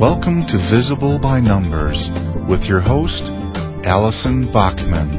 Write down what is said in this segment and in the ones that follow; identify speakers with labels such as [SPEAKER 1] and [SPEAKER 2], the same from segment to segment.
[SPEAKER 1] Welcome to Visible by Numbers with your host, Allison Bachman.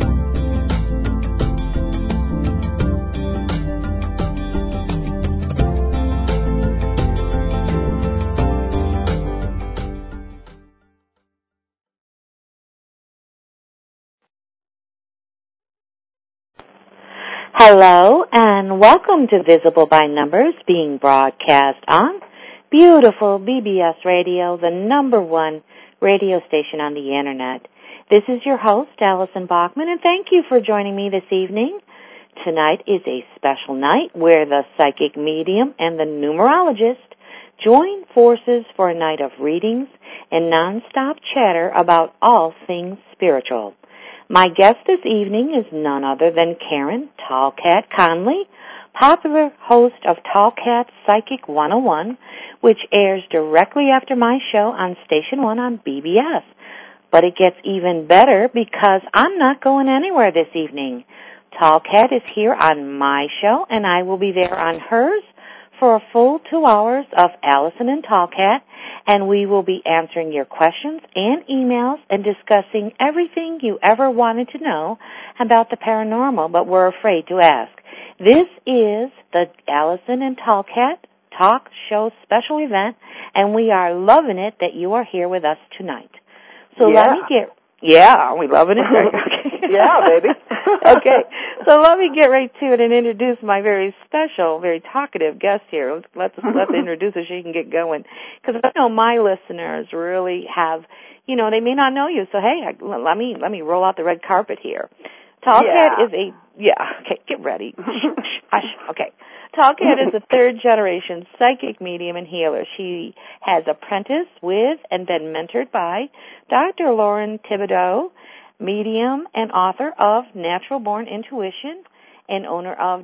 [SPEAKER 2] Hello, and welcome to Visible by Numbers, being broadcast on beautiful BBS Radio, the #1 radio station on the Internet. This is your host, Allison Bachman, and thank you for joining me this evening. Tonight is a special night where the psychic medium and the numerologist join forces for a night of readings and nonstop chatter about all things spiritual. My guest this evening is none other than Karen Tallcat Conley, popular host of Tallcat Psychic 101, which airs directly after my show on Station 1 on BBS. But it gets even better because I'm not going anywhere this evening. Tallcat is here on my show, and I will be there on hers for a full 2 hours of Allison and Tallcat, and we will be answering your questions and emails and discussing everything you ever wanted to know about the paranormal but were afraid to ask. This is the Allison and Tallcat Talk Show special event, and we are loving it that you are here with us tonight. So let me get... Yeah, are we loving it? Okay.
[SPEAKER 3] Yeah, baby.
[SPEAKER 2] Okay, so let me get right to it and introduce my very special, very talkative guest here. Let's introduce her so she can get going. Because I know my listeners really have, they may not know you. So, hey, let me roll out the red carpet here. Tallcat is a... Yeah, okay, get ready. Hush, okay. Tallcat is a third-generation psychic medium and healer. She has apprenticed with and been mentored by Dr. Lauren Thibodeau, medium and author of Natural Born Intuition and owner of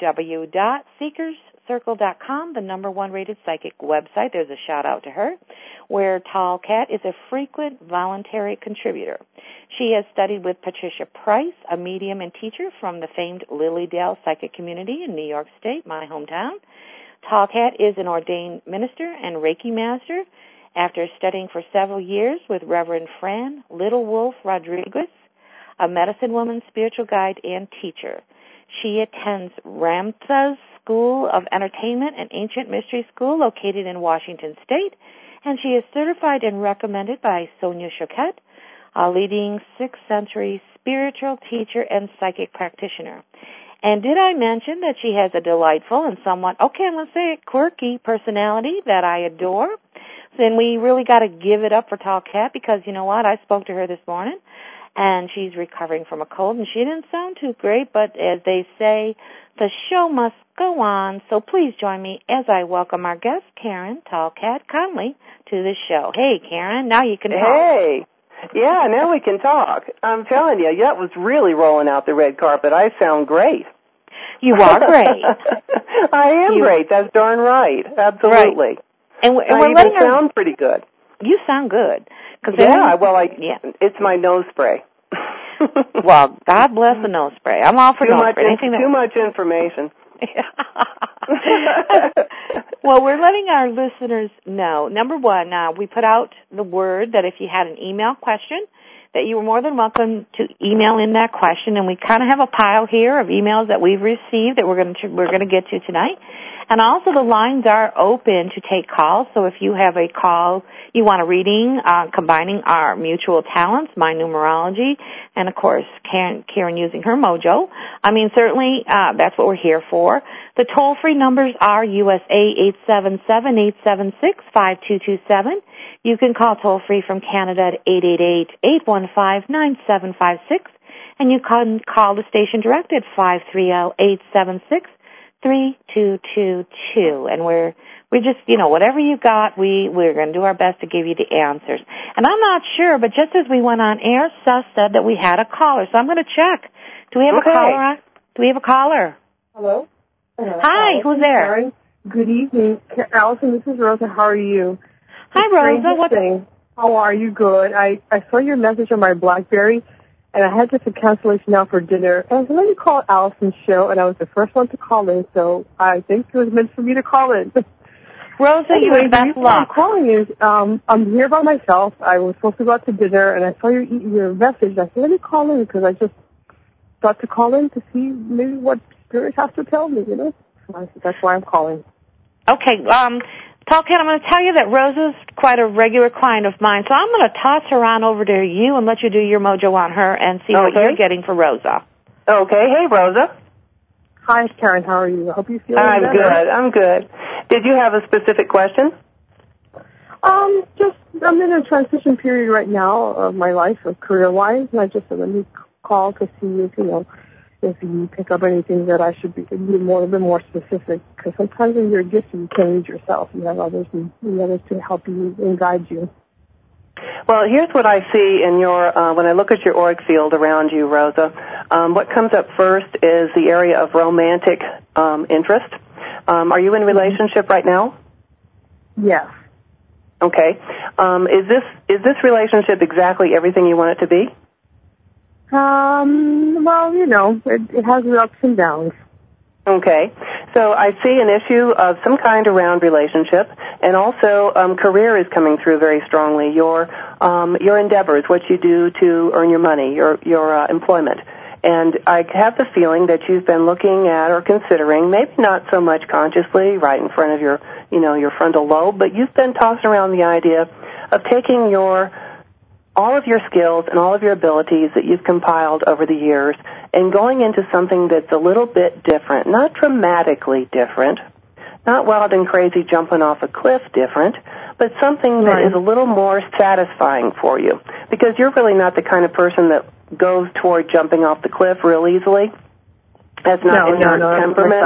[SPEAKER 2] www.seekerscircle.com, the #1 rated psychic website. There's a shout-out to her, where Tallcat is a frequent voluntary contributor. She has studied with Patricia Price, a medium and teacher from the famed Lilydale Psychic Community in New York State, my hometown. Tallcat is an ordained minister and Reiki master after studying for several years with Reverend Fran Little Wolf Rodriguez, a medicine woman, spiritual guide, and teacher. She attends Ramtha's School of Entertainment and Ancient Mystery School located in Washington State, and she is certified and recommended by Sonia Choquette, a leading 6th century spiritual teacher and psychic practitioner. And did I mention that she has a delightful and somewhat, let's say it, quirky personality that I adore? Then we really got to give it up for Tallcat because, you know what, I spoke to her this morning, and she's recovering from a cold, and she didn't sound too great, but as they say, the show must go on, so please join me as I welcome our guest, Karen Tallcat Conley, to the show. Hey, Karen, now you can talk.
[SPEAKER 3] Hey. Yeah, now we can talk. I'm telling you, that was really rolling out the red carpet. I sound great.
[SPEAKER 2] You are great.
[SPEAKER 3] I am great. That's darn right. Absolutely.
[SPEAKER 2] Right. And we're
[SPEAKER 3] letting sound pretty good.
[SPEAKER 2] You sound good.
[SPEAKER 3] It's my nose spray.
[SPEAKER 2] Well, God bless the nose spray. I'm all for nose spray.
[SPEAKER 3] Too much information.
[SPEAKER 2] Well, we're letting our listeners know, #1, we put out the word that if you had an email question, that you were more than welcome to email in that question, and we kind of have a pile here of emails that we've received that we're going to get to tonight. And also the lines are open to take calls, so if you have a call, you want a reading combining our mutual talents, my numerology, and of course Karen using her mojo, certainly that's what we're here for. The toll-free numbers are USA 877-876-5227. You can call toll-free from Canada at 888-815-9756, and you can call the station direct at 530-876-3222, and we're just, whatever you got, we're going to do our best to give you the answers. And I'm not sure, but just as we went on air, Seth said that we had a caller, so I'm going to check. Do we have a caller? Do we have a caller?
[SPEAKER 4] Hello?
[SPEAKER 2] Hi, who's there?
[SPEAKER 4] Karen. Good evening. Allison, this is Rosa. How are you?
[SPEAKER 2] Hi, Rosa.
[SPEAKER 4] How are you? Good. I saw your message on my BlackBerry, and I had just a cancellation out for dinner. And so let me call Allison's show, and I was the first one to call in, so I think it was meant for me to call in.
[SPEAKER 2] Rosa, you have best luck.
[SPEAKER 4] I'm calling you. I'm here by myself. I was supposed to go out to dinner, and I saw your message. I said, let me call in because I just thought to call in to see maybe what Spirit has to tell me, So that's why I'm calling.
[SPEAKER 2] Okay. Tallcat, I'm going to tell you that Rosa's quite a regular client of mine, so I'm going to toss her on over to you and let you do your mojo on her and see what you're getting for Rosa.
[SPEAKER 3] Okay. Hey, Rosa.
[SPEAKER 4] Hi, Karen. How are you? I hope you feel
[SPEAKER 3] better.
[SPEAKER 4] Good.
[SPEAKER 3] I'm good. Did you have a specific question?
[SPEAKER 4] Just I'm in a transition period right now of my life, career-wise, and I just said let me call to see if you pick up anything that I should be a bit more specific. Because sometimes when you're a gift, you can't read yourself. You have others and others to help you and guide you.
[SPEAKER 3] Well, here's what I see in your, when I look at your auric field around you, Rosa. What comes up first is the area of romantic interest. Are you in a relationship right now?
[SPEAKER 4] Yes.
[SPEAKER 3] Okay. Is this relationship exactly everything you want it to be?
[SPEAKER 4] Well, it has its ups and downs.
[SPEAKER 3] Okay. So I see an issue of some kind around relationship, and also career is coming through very strongly. Your endeavors, what you do to earn your money, your employment. And I have the feeling that you've been looking at or considering, maybe not so much consciously, right in front of your frontal lobe, but you've been tossing around the idea of taking all of your skills and all of your abilities that you've compiled over the years and going into something that's a little bit different, not dramatically different, not wild and crazy jumping off a cliff different, but something that is a little more satisfying for you. Because you're really not the kind of person that goes toward jumping off the cliff real easily. That's not in your temperament.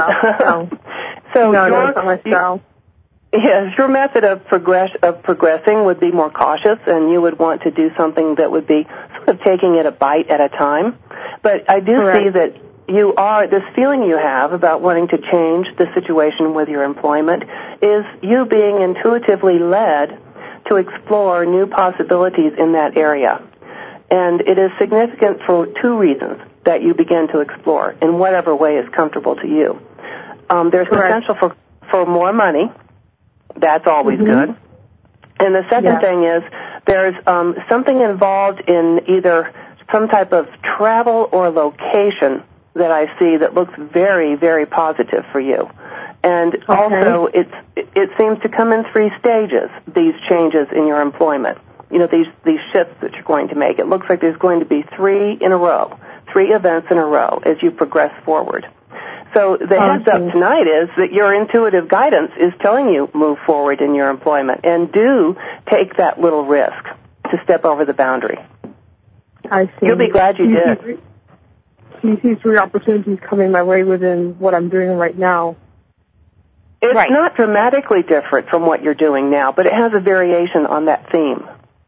[SPEAKER 4] So that's not my style.
[SPEAKER 3] Yes, your method of progressing would be more cautious, and you would want to do something that would be sort of taking it a bite at a time. But I do see that this feeling you have about wanting to change the situation with your employment is you being intuitively led to explore new possibilities in that area. And it is significant for two reasons that you begin to explore in whatever way is comfortable to you. There's potential for more money. That's always good. And the second thing is there's something involved in either some type of travel or location that I see that looks very, very positive for you. And also it seems to come in 3 stages, these changes in your employment. These shifts that you're going to make. It looks like there's going to be 3 in a row, 3 events in a row as you progress forward. So the heads up tonight is that your intuitive guidance is telling you move forward in your employment and do take that little risk to step over the boundary.
[SPEAKER 4] I see.
[SPEAKER 3] You'll be glad you did.
[SPEAKER 4] Do you see 3 opportunities coming my way within what I'm doing right now?
[SPEAKER 3] It's not dramatically different from what you're doing now, but it has a variation on that theme.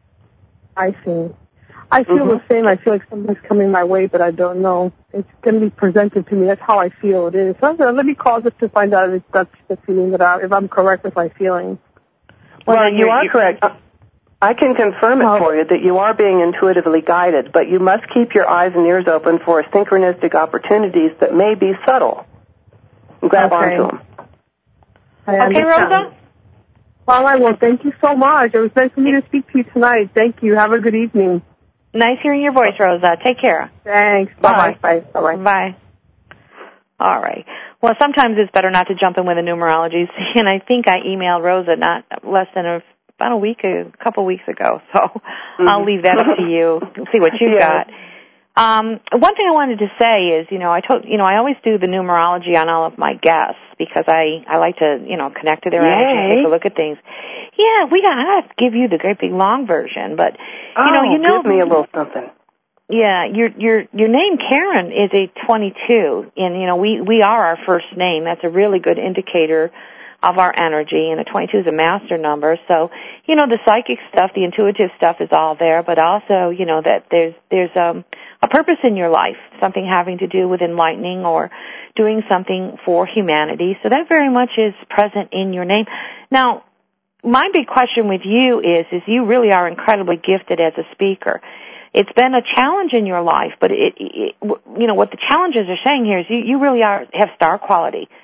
[SPEAKER 4] I see. I feel the same. I feel like something's coming my way, but I don't know. It's going to be presented to me. That's how I feel it is. So let me call just to find out if that's the feeling if I'm correct with my feeling.
[SPEAKER 3] Well, you are correct. I can confirm it for you that you are being intuitively guided, but you must keep your eyes and ears open for synchronistic opportunities that may be subtle. Grab onto them.
[SPEAKER 2] Okay, Rosa?
[SPEAKER 4] All right, well, thank you so much. It was nice for me to speak to you tonight. Thank you. Have a good evening.
[SPEAKER 2] Nice hearing your voice, Rosa. Take care.
[SPEAKER 4] Thanks.
[SPEAKER 2] Bye.
[SPEAKER 4] Bye. Bye.
[SPEAKER 2] Bye. All right. Well, sometimes it's better not to jump in with the numerologies, and I think I emailed Rosa not less than a couple weeks ago, so I'll leave that up to you. See what you've got. One thing I wanted to say is, I always do the numerology on all of my guests because I like to, connect to their energy and take a look at things. Yeah, I got to give you the great big long version, but
[SPEAKER 3] give me a little something.
[SPEAKER 2] Yeah, your name Karen is a 22, and we are our first name. That's a really good indicator of our energy, and a 22 is a master number. So, the psychic stuff, the intuitive stuff is all there, but also, that there's a purpose in your life, something having to do with enlightening or doing something for humanity. So that very much is present in your name. Now, my big question with you is you really are incredibly gifted as a speaker. It's been a challenge in your life, but what the challenges are saying here is you really have star quality.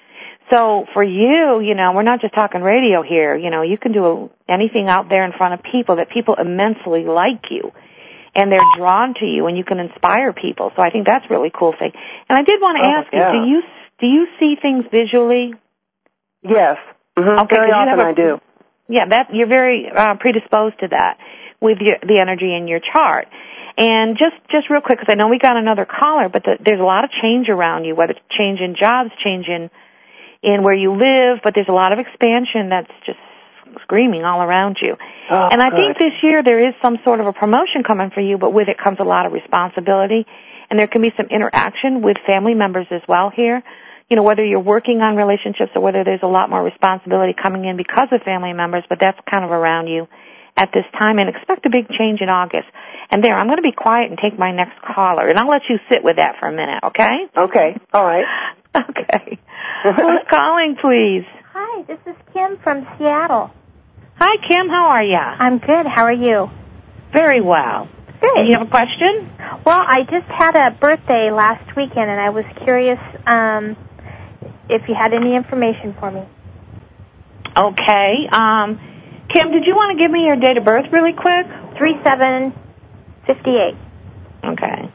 [SPEAKER 2] So for you, we're not just talking radio here. You can do anything out there in front of people that people immensely like you, and they're drawn to you, and you can inspire people. So I think that's a really cool thing. And I did want to ask you, do you see things visually?
[SPEAKER 3] Yes. Mm-hmm.
[SPEAKER 2] Okay,
[SPEAKER 3] very often I do.
[SPEAKER 2] Yeah, you're very predisposed to that with the energy in your chart. And just real quick, because I know we got another caller, but there's a lot of change around you, whether it's change in jobs, change in where you live, but there's a lot of expansion that's just screaming all around you.
[SPEAKER 3] Oh,
[SPEAKER 2] and I
[SPEAKER 3] good.
[SPEAKER 2] think this year there is some sort of a promotion coming for you, but with it comes a lot of responsibility, and there can be some interaction with family members as well here. Whether you're working on relationships or whether there's a lot more responsibility coming in because of family members, but that's kind of around you at this time, and expect a big change in August. And I'm going to be quiet and take my next caller, and I'll let you sit with that for a minute, okay?
[SPEAKER 3] Okay, all right.
[SPEAKER 2] Okay. Who's calling, please?
[SPEAKER 5] Hi, this is Kim from Seattle.
[SPEAKER 2] Hi, Kim. How are you?
[SPEAKER 5] I'm good. How are you?
[SPEAKER 2] Very well.
[SPEAKER 5] Good.
[SPEAKER 2] And you have a question?
[SPEAKER 5] Well, I just had a birthday last weekend, and I was curious if you had any information for me.
[SPEAKER 2] Okay. Kim, did you want to give me your date of birth really quick?
[SPEAKER 5] 3/7/58.
[SPEAKER 2] Okay.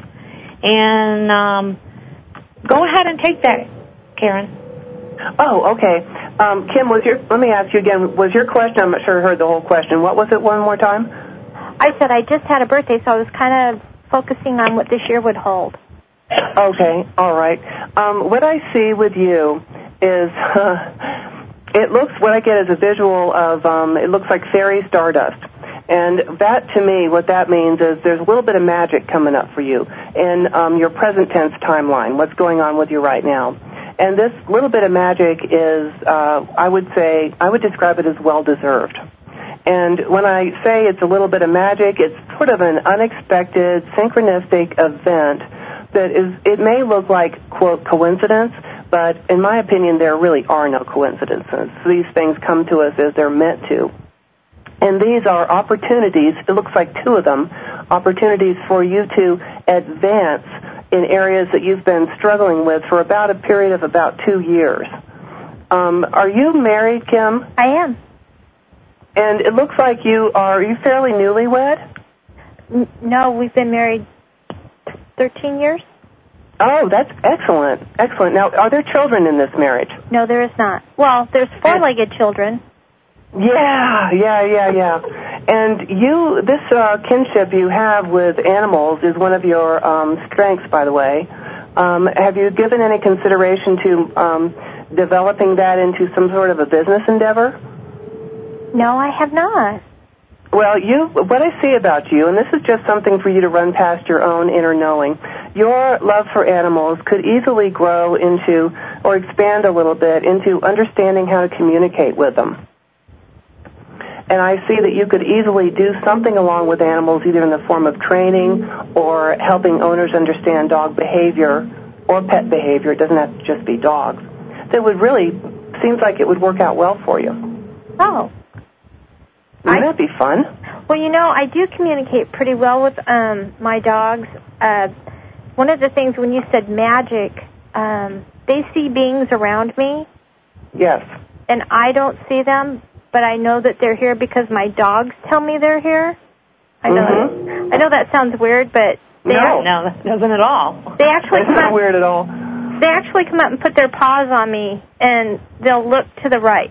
[SPEAKER 2] And go ahead and take that, Karen.
[SPEAKER 3] Oh, okay. Kim, let me ask you again, was your question, I'm not sure I heard the whole question. What was it one more time?
[SPEAKER 5] I said I just had a birthday, so I was kind of focusing on what this year would hold.
[SPEAKER 3] Okay, all right. What I see with you is what I get is a visual of, it looks like fairy stardust. And that, to me, what that means is there's a little bit of magic coming up for you in your present tense timeline, what's going on with you right now. And this little bit of magic is, I would describe it as well-deserved. And when I say it's a little bit of magic, it's sort of an unexpected, synchronistic event that it may look like, quote, coincidence, but in my opinion, there really are no coincidences. These things come to us as they're meant to. And these are opportunities, it looks like two of them, opportunities for you to advance in areas that you've been struggling with for about a period of about 2 years. Are you married, Kim?
[SPEAKER 5] I am.
[SPEAKER 3] And it looks like are you fairly newlywed?
[SPEAKER 5] No, we've been married 13 years.
[SPEAKER 3] Oh, that's excellent. Excellent. Now, are there children in this marriage?
[SPEAKER 5] No, there is not. Well, there's four-legged children.
[SPEAKER 3] Yeah. And this kinship you have with animals is one of your strengths, by the way. Have you given any consideration to developing that into some sort of a business endeavor?
[SPEAKER 5] No, I have not.
[SPEAKER 3] Well, what I see about you, and this is just something for you to run past your own inner knowing, your love for animals could easily grow into, or expand a little bit, into understanding how to communicate with them. And I see that you could easily do something along with animals, either in the form of training or helping owners understand dog behavior or pet behavior. It doesn't have to just be dogs. That would really, seems like it would work out well for you.
[SPEAKER 5] Oh.
[SPEAKER 3] Wouldn't that be fun?
[SPEAKER 5] Well, I do communicate pretty well with my dogs. One of the things when you said magic, they see beings around me.
[SPEAKER 3] Yes.
[SPEAKER 5] And I don't see them, but I know that they're here because my dogs tell me they're here. I know that sounds weird, but
[SPEAKER 2] no, that doesn't at all.
[SPEAKER 5] They actually
[SPEAKER 3] That's not weird at all.
[SPEAKER 5] They actually come up and put their paws on me, and they'll look to the right.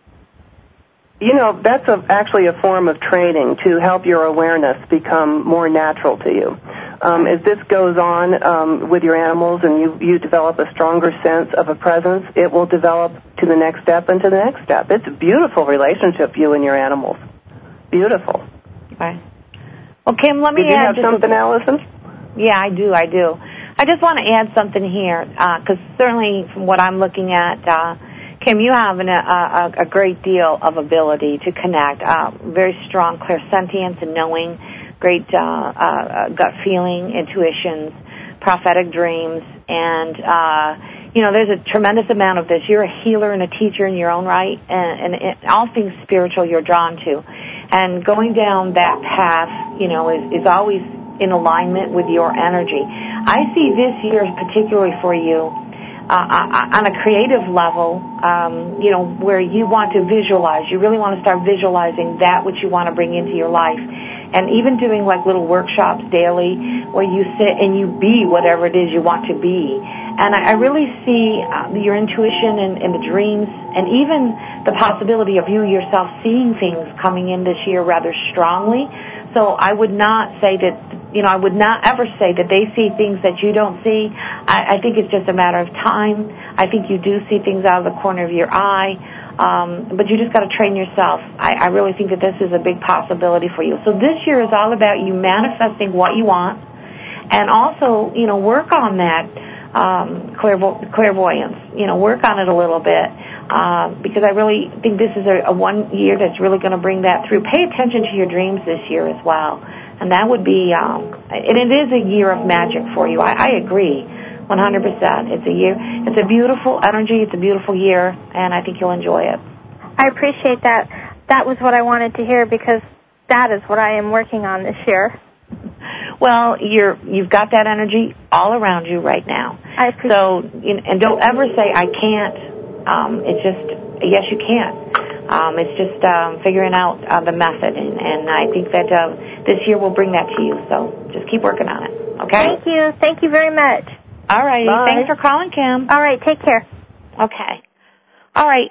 [SPEAKER 3] That's actually a form of training to help your awareness become more natural to you. As this goes on with your animals and you develop a stronger sense of a presence, it will develop to the next step and to the next step. It's a beautiful relationship, you and your animals. Beautiful.
[SPEAKER 2] Okay. Well, Kim, let me
[SPEAKER 3] Did you
[SPEAKER 2] add
[SPEAKER 3] have something, Allison?
[SPEAKER 2] Yeah, I do. I just want to add something here, because certainly from what I'm looking at, Kim, you have a great deal of ability to connect, very strong clairsentience and knowing, great gut feeling, intuitions, prophetic dreams, and, there's a tremendous amount of this. You're a healer and a teacher in your own right, and all things spiritual you're drawn to. And going down that path, is always in alignment with your energy. I see this year particularly for you on a creative level, where you want to visualize. You really want to start visualizing that which you want to bring into your life. And even doing like little workshops daily where you sit and you be whatever it is you want to be. And I really see your intuition and the dreams and even the possibility of you yourself seeing things coming in this year rather strongly. So I would not say that, I would not ever say that they see things that you don't see. I think it's just a matter of time. I think you do see things out of the corner of your eye. But you just got to train yourself. I really think that this is a big possibility for you. So this year is all about you manifesting what you want and also, work on that clairvoyance. Work on it a little bit because I really think this is a 1 year that's really going to bring that through. Pay attention to your dreams this year as well. And that would be, and it is a year of magic for you. I agree. 100%. It's a beautiful energy. It's a beautiful year, and I think you'll enjoy it.
[SPEAKER 5] I appreciate that. That was what I wanted to hear because that is what I am working on this year.
[SPEAKER 2] Well, you've got that energy all around you right now.
[SPEAKER 5] I appreciate it.
[SPEAKER 2] And don't ever say, I can't. It's just, yes, you can. It's just figuring out the method, and I think that this year will bring that to you. So just keep working on it, okay?
[SPEAKER 5] Thank you. Thank you very much.
[SPEAKER 2] All right.
[SPEAKER 3] Bye.
[SPEAKER 2] Thanks for calling, Kim.
[SPEAKER 5] All right. Take care.
[SPEAKER 2] Okay. All right.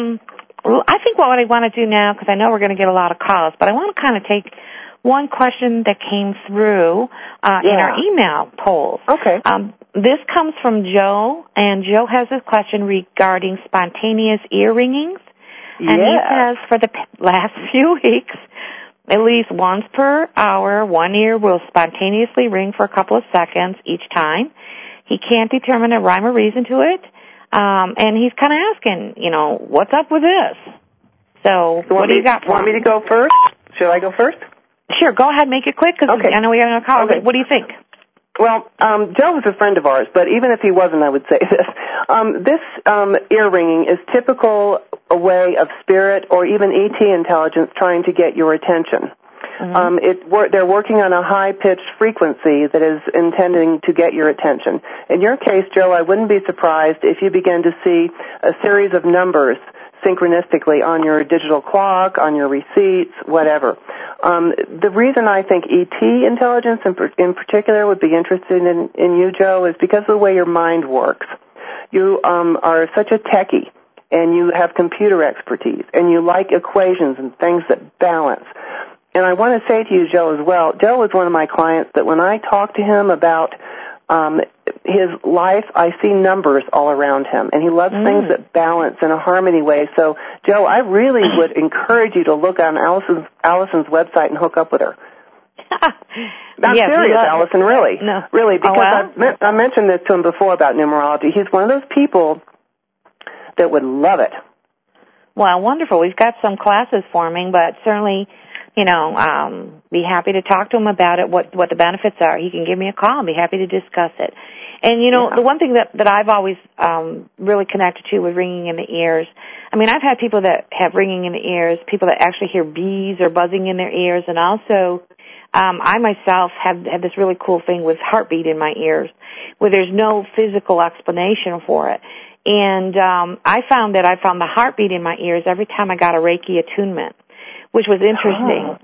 [SPEAKER 2] I think what I want to do now, because I know we're going to get a lot of calls, but I want to kind of take one question that came through in our email polls.
[SPEAKER 3] Okay.
[SPEAKER 2] This comes from Joe, and Joe has a question regarding spontaneous ear ringings. And he says for the last few weeks, at least once per hour, one ear will spontaneously ring for a couple of seconds each time. He can't determine a rhyme or reason to it, and he's kind of asking, what's up with this? So what do you got for him?
[SPEAKER 3] Want me to go first? Should I go first?
[SPEAKER 2] Sure, go ahead, make it quick, because I know we have another call. Okay. What do you think?
[SPEAKER 3] Well, Joe is a friend of ours, but even if he wasn't, I would say this. This ear ringing is typical a way of spirit or even ET intelligence trying to get your attention. Mm-hmm. They're working on a high-pitched frequency that is intending to get your attention. In your case, Joe, I wouldn't be surprised if you began to see a series of numbers synchronistically on your digital clock, on your receipts, whatever. The reason I think ET intelligence in particular would be interested in you, Joe, is because of the way your mind works. You are such a techie, and you have computer expertise, and you like equations and things that balance. And I want to say to you, Joe, as well, Joe is one of my clients that when I talk to him about his life, I see numbers all around him, and he loves things that balance in a harmony way. So, Joe, I really would encourage you to look on Allison's website and hook up with her. I'm serious, Allison, really.
[SPEAKER 2] No.
[SPEAKER 3] Really, because I mentioned this to him before about numerology. He's one of those people that would love it.
[SPEAKER 2] Well, wonderful. We've got some classes forming, but certainly, be happy to talk to him about it, what the benefits are. He can give me a call and be happy to discuss it. And, the one thing that I've always really connected to with ringing in the ears, I've had people that have ringing in the ears, people that actually hear bees or buzzing in their ears, and also I myself have this really cool thing with heartbeat in my ears where there's no physical explanation for it. And I found the heartbeat in my ears every time I got a Reiki attunement, which was interesting.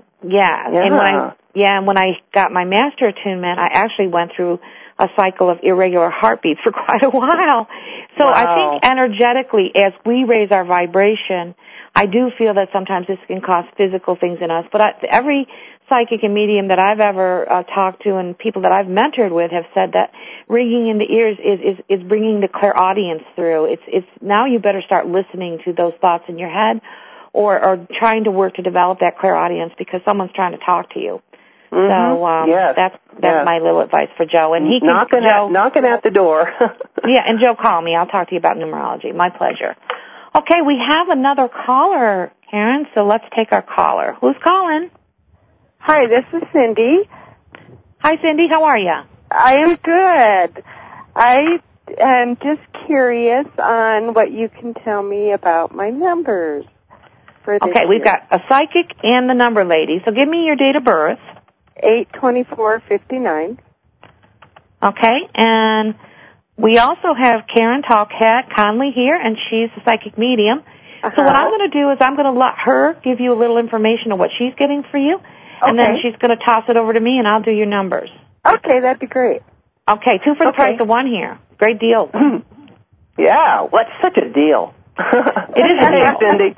[SPEAKER 2] And when I got my master attunement, I actually went through a cycle of irregular heartbeats for quite a while. So I think energetically, as we raise our vibration, I do feel that sometimes this can cause physical things in us. But every psychic and medium that I've ever talked to and people that I've mentored with have said that ringing in the ears is bringing the clairaudience through. It's now you better start listening to those thoughts in your head or trying to work to develop that clairaudience because someone's trying to talk to you.
[SPEAKER 3] Mm-hmm.
[SPEAKER 2] So that's my little advice for Joe. And he can
[SPEAKER 3] knocking at the door.
[SPEAKER 2] Yeah, and Joe, call me. I'll talk to you about numerology. My pleasure. Okay, we have another caller, Karen, so let's take our caller. Who's calling?
[SPEAKER 6] Hi, this is Cindy.
[SPEAKER 2] Hi, Cindy. How are you?
[SPEAKER 6] I am good. I am just curious on what you can tell me about my numbers for this
[SPEAKER 2] Okay, we've got a psychic and the number lady. So give me your date of birth.
[SPEAKER 6] 8/24/59.
[SPEAKER 2] Okay, and We also have Karen Tallcat Conley here, and she's a psychic medium. So what I'm going to do is I'm going to let her give you a little information on what she's getting for you, and then she's going to toss it over to me, and I'll do your numbers.
[SPEAKER 6] Okay, that'd be great.
[SPEAKER 2] Okay, 2 for the price of 1 here. Great deal.
[SPEAKER 3] Yeah, what's such a deal?
[SPEAKER 2] It is a deal.
[SPEAKER 3] Cindy.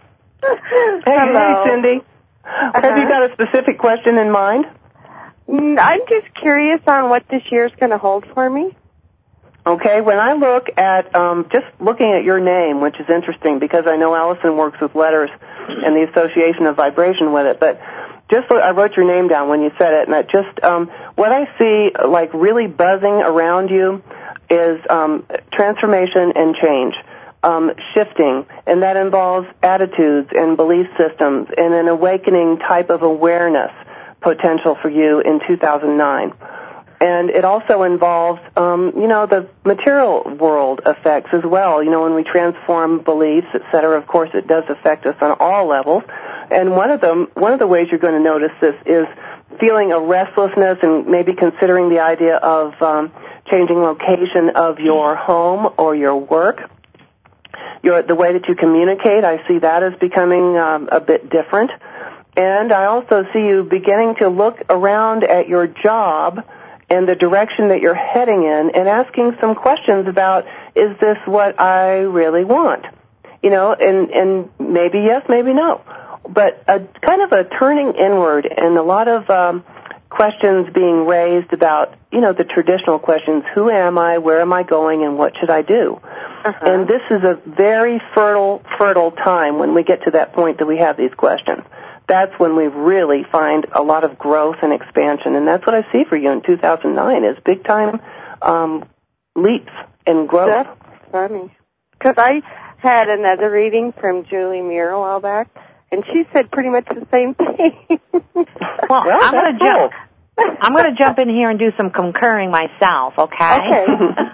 [SPEAKER 3] Hey, Cindy. Have you got a specific question in mind?
[SPEAKER 6] I'm just curious on what this year's going to hold for me.
[SPEAKER 3] Okay, when I look at, just looking at your name, which is interesting because I know Allison works with letters and the association of vibration with it, but I wrote your name down when you said it, and I just, what I see, like, really buzzing around you is transformation and change, shifting, and that involves attitudes and belief systems and an awakening type of awareness potential for you in 2009. And it also involves, the material world effects as well. You know, when we transform beliefs, et cetera, of course, it does affect us on all levels. And one of the ways you're going to notice this is feeling a restlessness and maybe considering the idea of changing location of your home or your work. The way that you communicate, I see that as becoming a bit different. And I also see you beginning to look around at your job and the direction that you're heading in and asking some questions about, is this what I really want? You know, and maybe yes, maybe no. But a kind of a turning inward and a lot of questions being raised about, the traditional questions, who am I, where am I going, and what should I do? And this is a very fertile time when we get to that point that we have these questions. That's when we really find a lot of growth and expansion, and that's what I see for you in 2009 is big-time leaps in growth.
[SPEAKER 6] That's funny. Because I had another reading from Julie Muir a while back, and she said pretty much the same thing.
[SPEAKER 2] Well, I'm going to jump in here and do some concurring myself, okay?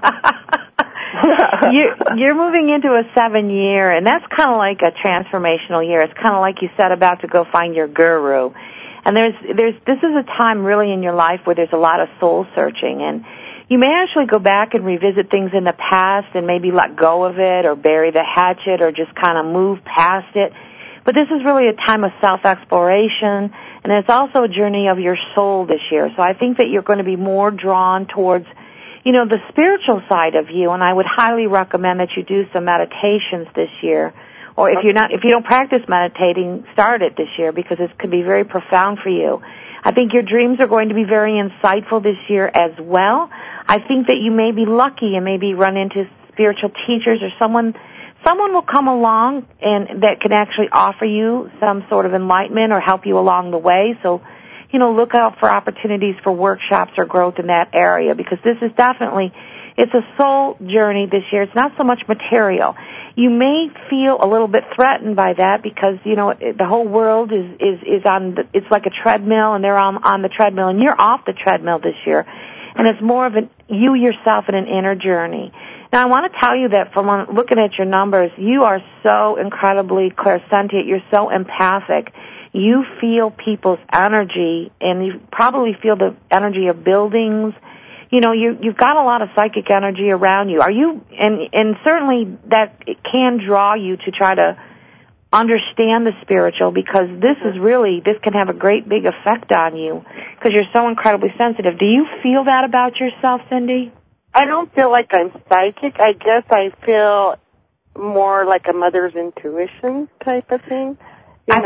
[SPEAKER 2] You're moving into a 7-year, and that's kind of like a transformational year. It's kind of like you said, about to go find your guru. And this is a time really in your life where there's a lot of soul searching, and you may actually go back and revisit things in the past and maybe let go of it or bury the hatchet or just kind of move past it. But this is really a time of self-exploration, and it's also a journey of your soul this year. So I think that you're going to be more drawn towards, the spiritual side of you, and I would highly recommend that you do some meditations this year. Or if you don't practice meditating, start it this year because it could be very profound for you. I think your dreams are going to be very insightful this year as well. I think that you may be lucky and maybe run into spiritual teachers or someone will come along and that can actually offer you some sort of enlightenment or help you along the way. So, look out for opportunities for workshops or growth in that area because this is it's a soul journey this year. It's not so much material. You may feel a little bit threatened by that because, the whole world is on, it's like a treadmill and they're on the treadmill and you're off the treadmill this year. And it's more of you yourself in an inner journey. Now, I want to tell you that from looking at your numbers, you are so incredibly clairsentient. You're so empathic. You feel people's energy, and you probably feel the energy of buildings. You've got a lot of psychic energy around you. Are you? And certainly that it can draw you to try to understand the spiritual because this can have a great big effect on you because you're so incredibly sensitive. Do you feel that about yourself, Cindy?
[SPEAKER 6] I don't feel like I'm psychic. I guess I feel more like a mother's intuition type of thing. I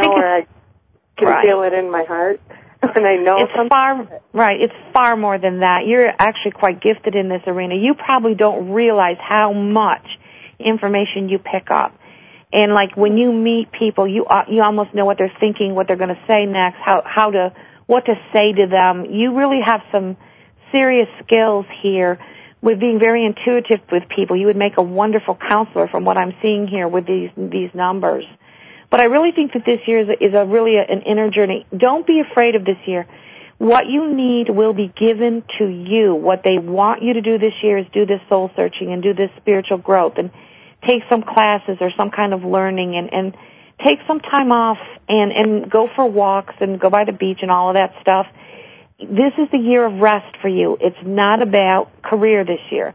[SPEAKER 6] can feel it in my heart, and I know
[SPEAKER 2] it's far more than that. You're actually quite gifted in this arena. You probably don't realize how much information you pick up. And like when you meet people, you almost know what they're thinking, what they're going to say next, what to say to them. You really have some serious skills here with being very intuitive with people. You would make a wonderful counselor from what I'm seeing here with these numbers. But I really think that this year is really an inner journey. Don't be afraid of this year. What you need will be given to you. What they want you to do this year is do this soul searching and do this spiritual growth and take some classes or some kind of learning and take some time off and go for walks and go by the beach and all of that stuff. This is the year of rest for you. It's not about career this year.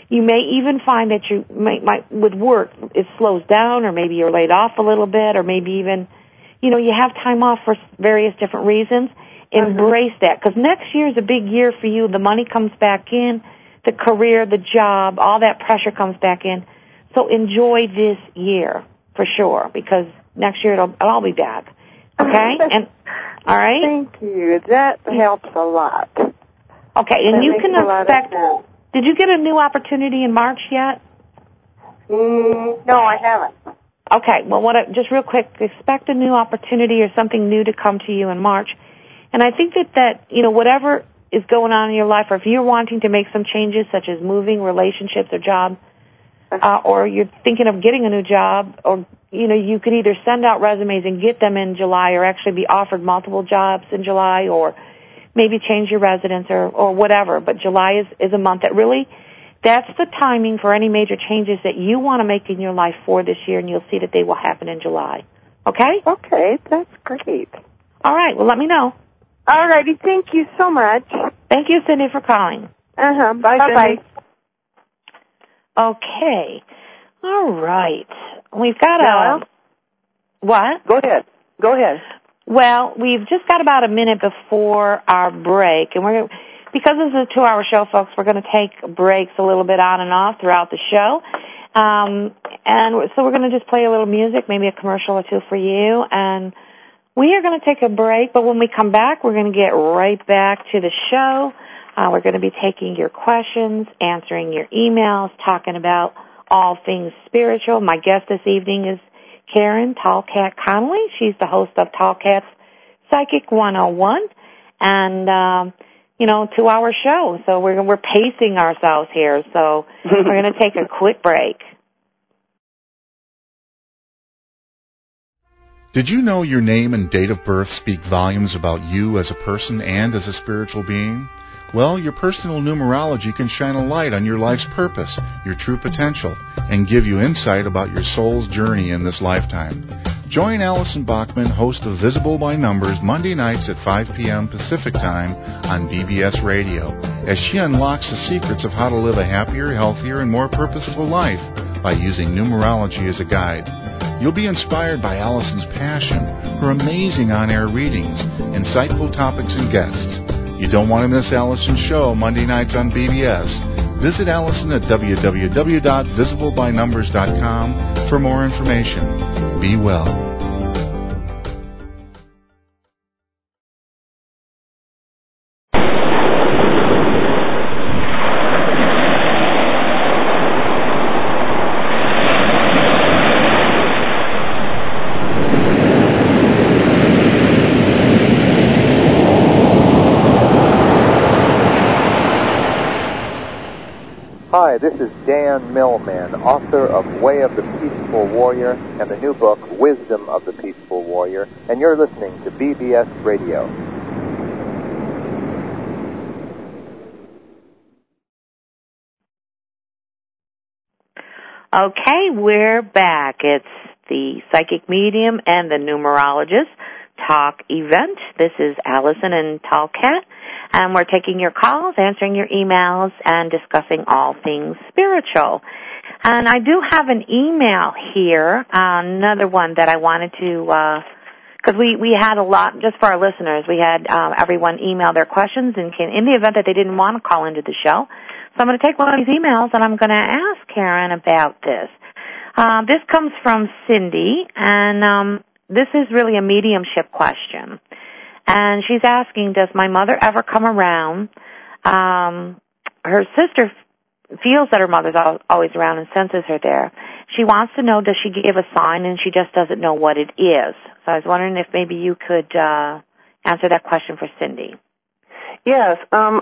[SPEAKER 2] You may even find that you might with work, it slows down, or maybe you're laid off a little bit, or maybe even, you have time off for various different reasons. Embrace that, because next year is a big year for you. The money comes back in, the career, the job, all that pressure comes back in. So enjoy this year for sure, because next year it'll all be back. Okay? And all right?
[SPEAKER 6] Thank you. That helps a lot.
[SPEAKER 2] Okay, and you can expect. Did you get a new opportunity in March yet?
[SPEAKER 6] No, I haven't.
[SPEAKER 2] Okay, well, just real quick, expect a new opportunity or something new to come to you in March. And I think that whatever is going on in your life, or if you're wanting to make some changes, such as moving, relationships, or job, or you're thinking of getting a new job, or, you could either send out resumes and get them in July, or actually be offered multiple jobs in July, or maybe change your residence or whatever. But July is a month that really, that's the timing for any major changes that you want to make in your life for this year, and you'll see that they will happen in July. Okay?
[SPEAKER 6] Okay, that's great.
[SPEAKER 2] All right, well, let me know.
[SPEAKER 6] All righty, thank you so much.
[SPEAKER 2] Thank you, Cindy, for calling.
[SPEAKER 6] Bye-bye.
[SPEAKER 2] Okay. All right. We've got What?
[SPEAKER 3] Go ahead.
[SPEAKER 2] Well, we've just got about a minute before our break, and because this is a 2-hour show, folks, we're going to take breaks a little bit on and off throughout the show. And so we're going to just play a little music, maybe a commercial or two for you, and we are going to take a break, but when we come back, we're going to get right back to the show. We're going to be taking your questions, answering your emails, talking about all things spiritual. My guest this evening is Karen Tall Cat Connolly. She's the host of Tall Cat's Psychic 101, and 2-hour show. So we're pacing ourselves here. So we're going to take a quick break.
[SPEAKER 1] Did you know your name and date of birth speak volumes about you as a person and as a spiritual being? Well, your personal numerology can shine a light on your life's purpose, your true potential, and give you insight about your soul's journey in this lifetime. Join Alison Bachman, host of Visible by Numbers, Monday nights at 5 p.m. Pacific Time on BBS Radio, as she unlocks the secrets of how to live a happier, healthier, and more purposeful life by using numerology as a guide. You'll be inspired by Alison's passion, her amazing on-air readings, insightful topics, and guests. You don't want to miss Alison's show Monday nights on BBS. Visit Alison at www.visiblebynumbers.com for more information. Be well.
[SPEAKER 7] Hi, this is Dan Millman, author of Way of the Peaceful Warrior and the new book, Wisdom of the Peaceful Warrior, and you're listening to BBS Radio.
[SPEAKER 2] Okay, we're back. It's the Psychic Medium and the Numerologist Talk event. This is Alison and Tall Cat, and we're taking your calls, answering your emails, and discussing all things spiritual. And I do have an email here, another one that I wanted to, because we had a lot, just for our listeners, we had everyone email their questions in the event that they didn't want to call into the show. So I'm going to take one of these emails, and I'm going to ask Karen about this. This comes from Cindy, and this is really a mediumship question. And she's asking, does my mother ever come around? Her sister feels that her mother's always around and senses her there. She wants to know, does she give a sign, and she just doesn't know what it is. So I was wondering if maybe you could answer that question for Cindy.
[SPEAKER 3] Yes, what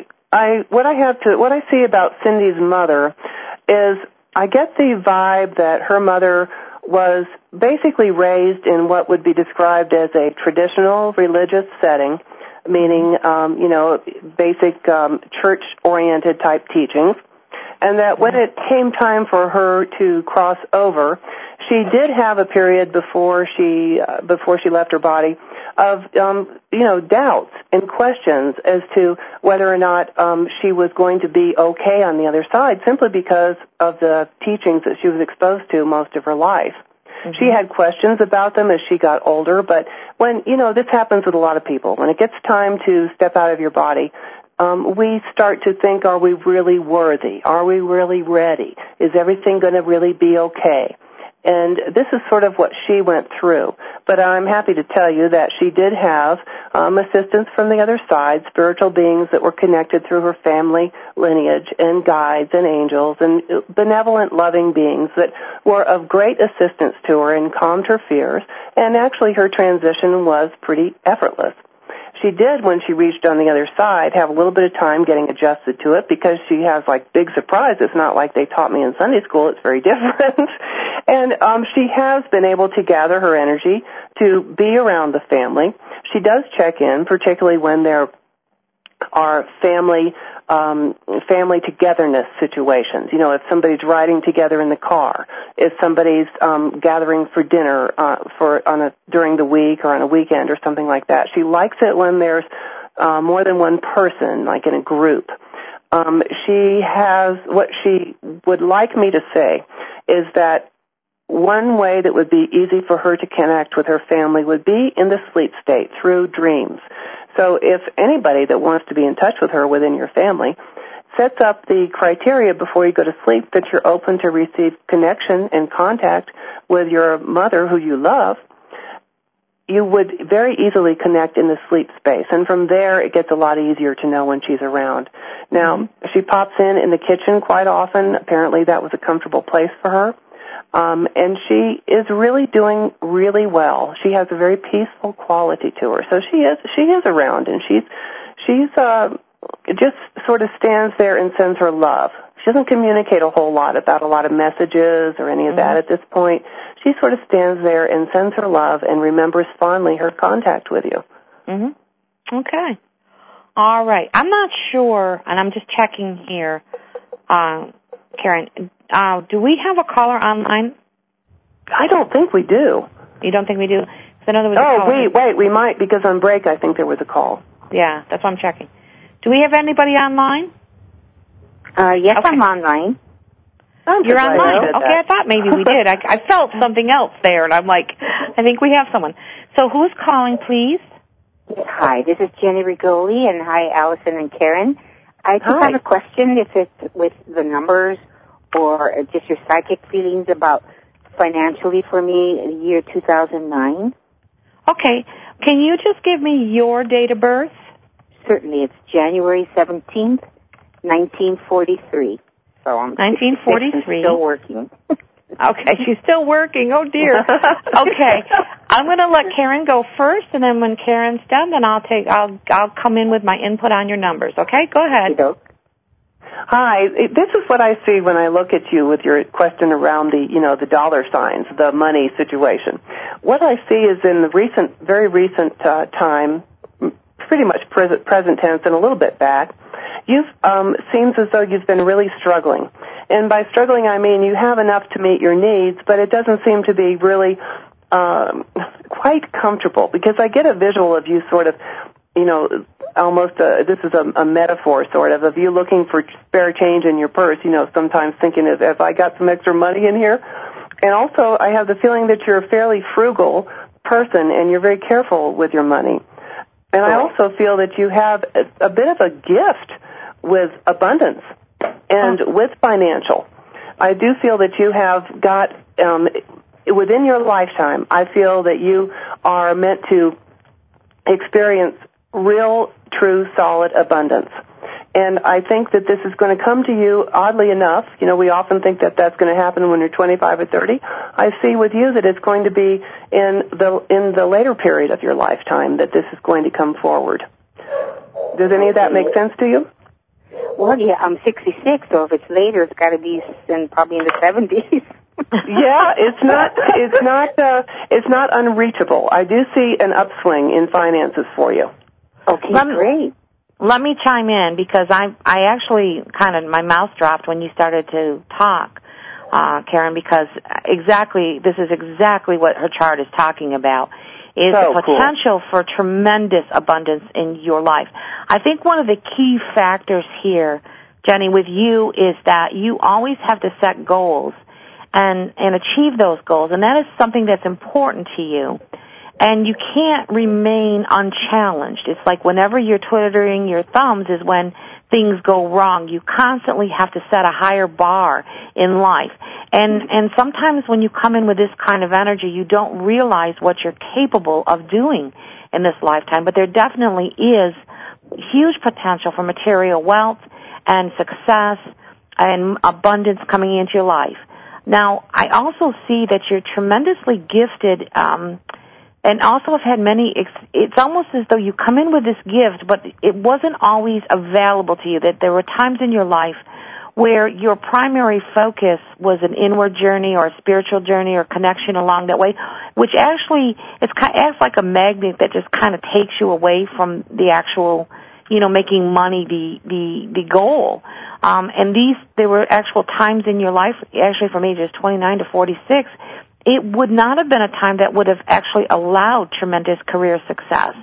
[SPEAKER 3] I see about Cindy's mother is I get the vibe that her mother was basically raised in what would be described as a traditional religious setting, meaning, basic church-oriented type teachings, and that when it came time for her to cross over, she did have a period before she left her body of doubts and questions as to whether or not she was going to be okay on the other side, simply because of the teachings that she was exposed to most of her life. Mm-hmm. She had questions about them as she got older, but when, this happens with a lot of people. When it gets time to step out of your body, we start to think, are we really worthy? Are we really ready? Is everything going to really be okay? And this is sort of what she went through. But I'm happy to tell you that she did have assistance from the other side, spiritual beings that were connected through her family lineage, and guides and angels and benevolent, loving beings that were of great assistance to her and calmed her fears. And actually her transition was pretty effortless. She did, when she reached on the other side, have a little bit of time getting adjusted to it, because she has big surprises. Not like they taught me in Sunday school. It's very different. And she has been able to gather her energy to be around the family. She does check in, particularly when there are family togetherness situations. If somebody's riding together in the car, if somebody's gathering for dinner during the week or on a weekend or something like that. She likes it when there's more than one person, like in a group. She has, what she would like me to say is that one way that would be easy for her to connect with her family would be in the sleep state through dreams. So if anybody that wants to be in touch with her within your family sets up the criteria before you go to sleep that you're open to receive connection and contact with your mother who you love, you would very easily connect in the sleep space. And from there, it gets a lot easier to know when she's around. Now, she pops in the kitchen quite often. Apparently that was a comfortable place for her. And she is really doing really well. She has a very peaceful quality to her. So she is around, and she's just sort of stands there and sends her love. She doesn't communicate a whole lot about a lot of messages or any of that at this point. She sort of stands there and sends her love and remembers fondly her contact with you.
[SPEAKER 2] Mm-hmm. Okay. All right. I'm not sure, and I'm just checking here, Karen. Do we have a caller online?
[SPEAKER 3] I don't think we do.
[SPEAKER 2] You don't think we do? I know there was a caller.
[SPEAKER 3] Wait, we might, because on break I think there was a call.
[SPEAKER 2] Yeah, that's what I'm checking. Do we have anybody online?
[SPEAKER 8] Yes, okay. I'm online.
[SPEAKER 2] You're online? Okay, I thought maybe we did. I felt something else there, and I'm like, I think we have someone. So who's calling, please?
[SPEAKER 8] Hi, this is Jenny Rigoli, and hi, Allison and Karen. I just have a question, if it's with the numbers or just your psychic feelings about financially for me in the year 2009.
[SPEAKER 2] Okay. Can you just give me your date of birth?
[SPEAKER 8] Certainly. It's January 17th, 1943. So I'm
[SPEAKER 2] 1943.
[SPEAKER 8] Still working.
[SPEAKER 2] Okay, she's still working. Oh, dear. Okay. I'm going to let Karen go first, and then when Karen's done, then I'll come in with my input on your numbers. Okay? Go ahead.
[SPEAKER 3] Hi. This is what I see when I look at you with your question around the dollar signs, the money situation. What I see is in the very recent time, pretty much present tense and a little bit back, seems as though you've been really struggling. And by struggling, I mean you have enough to meet your needs, but it doesn't seem to be really quite comfortable, because I get a visual of you sort of, almost this is a metaphor sort of you looking for spare change in your purse, sometimes thinking, have I got some extra money in here? And also I have the feeling that you're a fairly frugal person and you're very careful with your money. And I also feel that you have a bit of a gift with abundance and with financial. I do feel that you have got, within your lifetime, I feel that you are meant to experience real, true, solid abundance. And I think that this is going to come to you, oddly enough. We often think that that's going to happen when you're 25 or 30. I see with you that it's going to be in the later period of your lifetime that this is going to come forward. Does any of that make sense to you?
[SPEAKER 8] Well, yeah, I'm 66, so if it's later, it's got to be probably in the 70s.
[SPEAKER 3] Yeah, it's not unreachable. I do see an upswing in finances for you.
[SPEAKER 8] Okay, great.
[SPEAKER 2] Let me chime in, because I actually my mouth dropped when you started to talk. Karen, because this is exactly what her chart is talking about, is the potential for tremendous abundance in your life. I think one of the key factors here, Jenny, with you is that you always have to set goals and achieve those goals, and that is something that's important to you. And you can't remain unchallenged. It's like whenever you're twiddling your thumbs is when things go wrong. You constantly have to set a higher bar in life. And sometimes when you come in with this kind of energy, you don't realize what you're capable of doing in this lifetime. But there definitely is huge potential for material wealth and success and abundance coming into your life. Now, I also see that you're tremendously gifted, and also have had it's almost as though you come in with this gift, but it wasn't always available to you, that there were times in your life where your primary focus was an inward journey or a spiritual journey or connection along that way, which actually acts like a magnet that just kind of takes you away from the actual, making money the goal. And there were actual times in your life, actually from ages 29 to 46, it would not have been a time that would have actually allowed tremendous career success.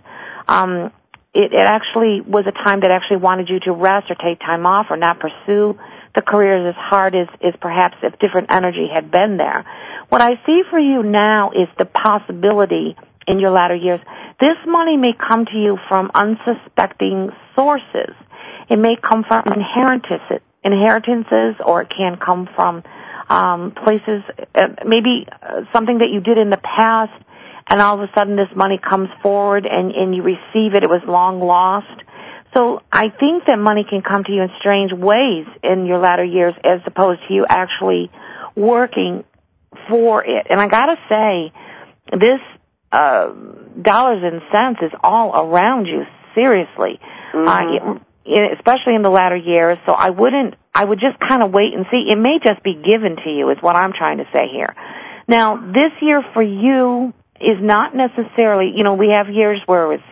[SPEAKER 2] It actually was a time that actually wanted you to rest or take time off or not pursue the careers as hard as perhaps if different energy had been there. What I see for you now is the possibility in your latter years. This money may come to you from unsuspecting sources. It may come from inheritances, or it can come from places, maybe something that you did in the past, and all of a sudden this money comes forward and you receive it. It was long lost. So I think that money can come to you in strange ways in your latter years as opposed to you actually working for it. And I gotta say, this dollars and cents is all around you, seriously. Especially in the latter years, so I would just kind of wait and see. It may just be given to you is what I'm trying to say here. Now, this year for you is not necessarily, we have years where it's,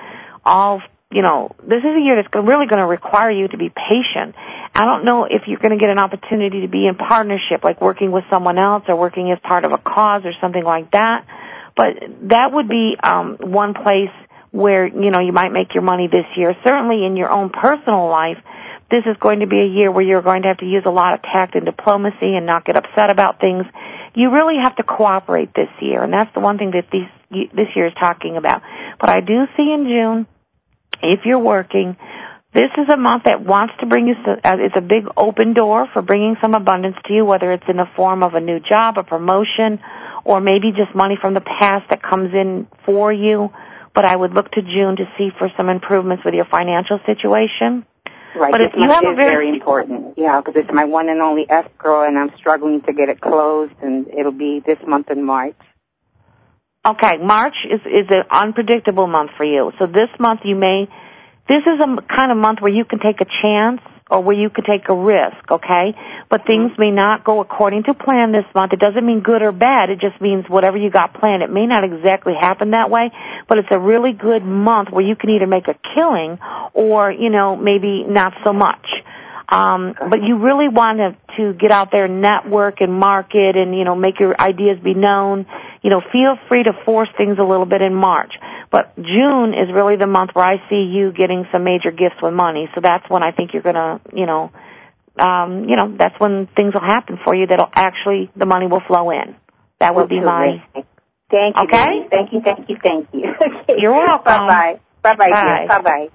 [SPEAKER 2] this is a year that's really going to require you to be patient. I don't know if you're going to get an opportunity to be in partnership, like working with someone else or working as part of a cause or something like that, but that would be one place where, you might make your money this year. Certainly in your own personal life, this is going to be a year where you're going to have to use a lot of tact and diplomacy and not get upset about things. You really have to cooperate this year, and that's the one thing that this year is talking about. But I do see in June, if you're working, this is a month that wants to bring you, it's a big open door for bringing some abundance to you, whether it's in the form of a new job, a promotion, or maybe just money from the past that comes in for you. But I would look to June to see for some improvements with your financial situation.
[SPEAKER 8] Right, but if you have very important, because it's my one and only escrow, and I'm struggling to get it closed, and it'll be this month in March.
[SPEAKER 2] Okay, March is an unpredictable month for you. So this month this is a kind of month where you can take a chance or where you could take a risk, okay? But things may not go according to plan this month. It doesn't mean good or bad. It just means whatever you got planned. It may not exactly happen that way, but it's a really good month where you can either make a killing or, maybe not so much. But you really want to get out there, network and market and, make your ideas be known. Feel free to force things a little bit in March. But June is really the month where I see you getting some major gifts with money. So that's when I think you're going to, that's when things will happen for you that'll actually, the money will flow in. That would be my...
[SPEAKER 8] Thank you.
[SPEAKER 2] Okay?
[SPEAKER 8] Thank you. Okay.
[SPEAKER 2] You're welcome.
[SPEAKER 8] Bye-bye. Bye-bye, dear. Bye-bye.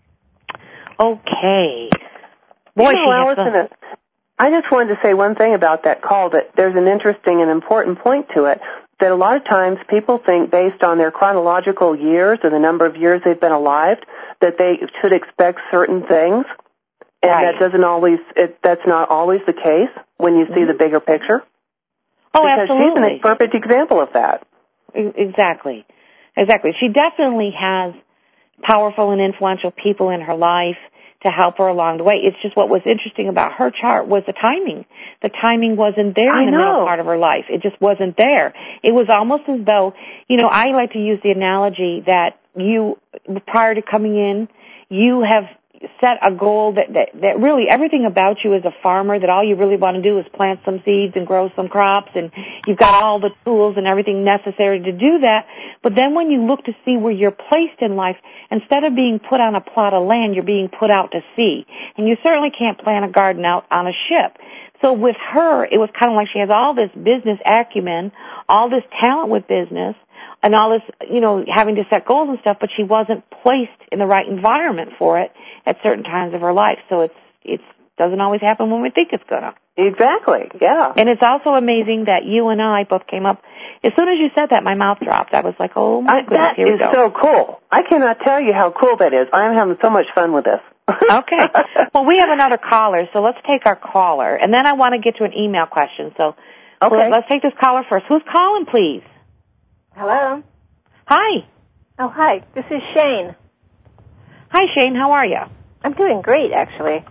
[SPEAKER 2] Okay. Boy,
[SPEAKER 3] Allison, I just wanted to say one thing about that call, that there's an interesting and important point to it, that a lot of times people think based on their chronological years or the number of years they've been alive that they should expect certain things, and
[SPEAKER 2] right.
[SPEAKER 3] that's not always the case when you see the bigger picture.
[SPEAKER 2] Oh,
[SPEAKER 3] because
[SPEAKER 2] absolutely.
[SPEAKER 3] She's a perfect example of that.
[SPEAKER 2] Exactly. She definitely has powerful and influential people in her life to help her along the way. It's just what was interesting about her chart was the timing. The timing wasn't there in the middle part of her life. It just wasn't there. It was almost as though, I like to use the analogy that you, prior to coming in, you have set a goal that really everything about you as a farmer, that all you really want to do is plant some seeds and grow some crops, and you've got all the tools and everything necessary to do that. But then when you look to see where you're placed in life, instead of being put on a plot of land, you're being put out to sea. And you certainly can't plant a garden out on a ship. So with her, it was kind of like she has all this business acumen, all this talent with business, and all this, having to set goals and stuff, but she wasn't placed in the right environment for it at certain times of her life. So it doesn't always happen when we think it's going to.
[SPEAKER 3] Exactly, yeah.
[SPEAKER 2] And it's also amazing that you and I both came up. As soon as you said that, my mouth dropped. I was like, oh, my goodness, here we go.
[SPEAKER 3] That is so cool. I cannot tell you how cool that is. I'm having so much fun with this.
[SPEAKER 2] Okay. Well, we have another caller, so let's take our caller. And then I want to get to an email question. So let's take this caller first. Who's calling, please?
[SPEAKER 9] Hello.
[SPEAKER 2] Hi.
[SPEAKER 9] Oh, hi. This is Shane.
[SPEAKER 2] Hi, Shane. How are you?
[SPEAKER 9] I'm doing great, actually.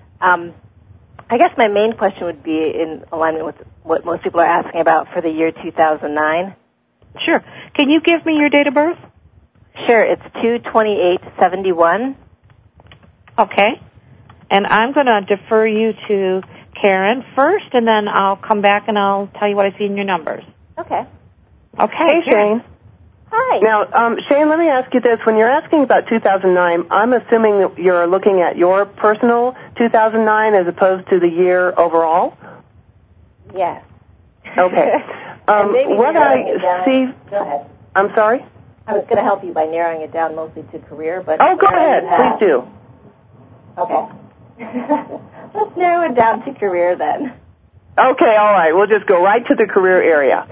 [SPEAKER 9] I guess my main question would be in alignment with what most people are asking about for the year 2009.
[SPEAKER 2] Sure. Can you give me your date of birth?
[SPEAKER 9] Sure. It's 2/28/71.
[SPEAKER 2] Okay. And I'm going to defer you to Karen first, and then I'll come back and I'll tell you what I see in your numbers.
[SPEAKER 9] Okay.
[SPEAKER 2] Okay.
[SPEAKER 3] Hey, Shane.
[SPEAKER 9] Hi.
[SPEAKER 3] Now, Shane, let me ask you this. When you're asking about 2009, I'm assuming that you're looking at your personal 2009 as opposed to the year overall?
[SPEAKER 9] Yes.
[SPEAKER 3] Okay. What I see...
[SPEAKER 9] Go ahead.
[SPEAKER 3] I'm sorry?
[SPEAKER 9] I was going to help you by narrowing it down mostly to career, but...
[SPEAKER 3] Oh, go ahead. Please do.
[SPEAKER 9] Okay. Let's narrow it down to career then.
[SPEAKER 3] Okay, all right. We'll just go right to the career area.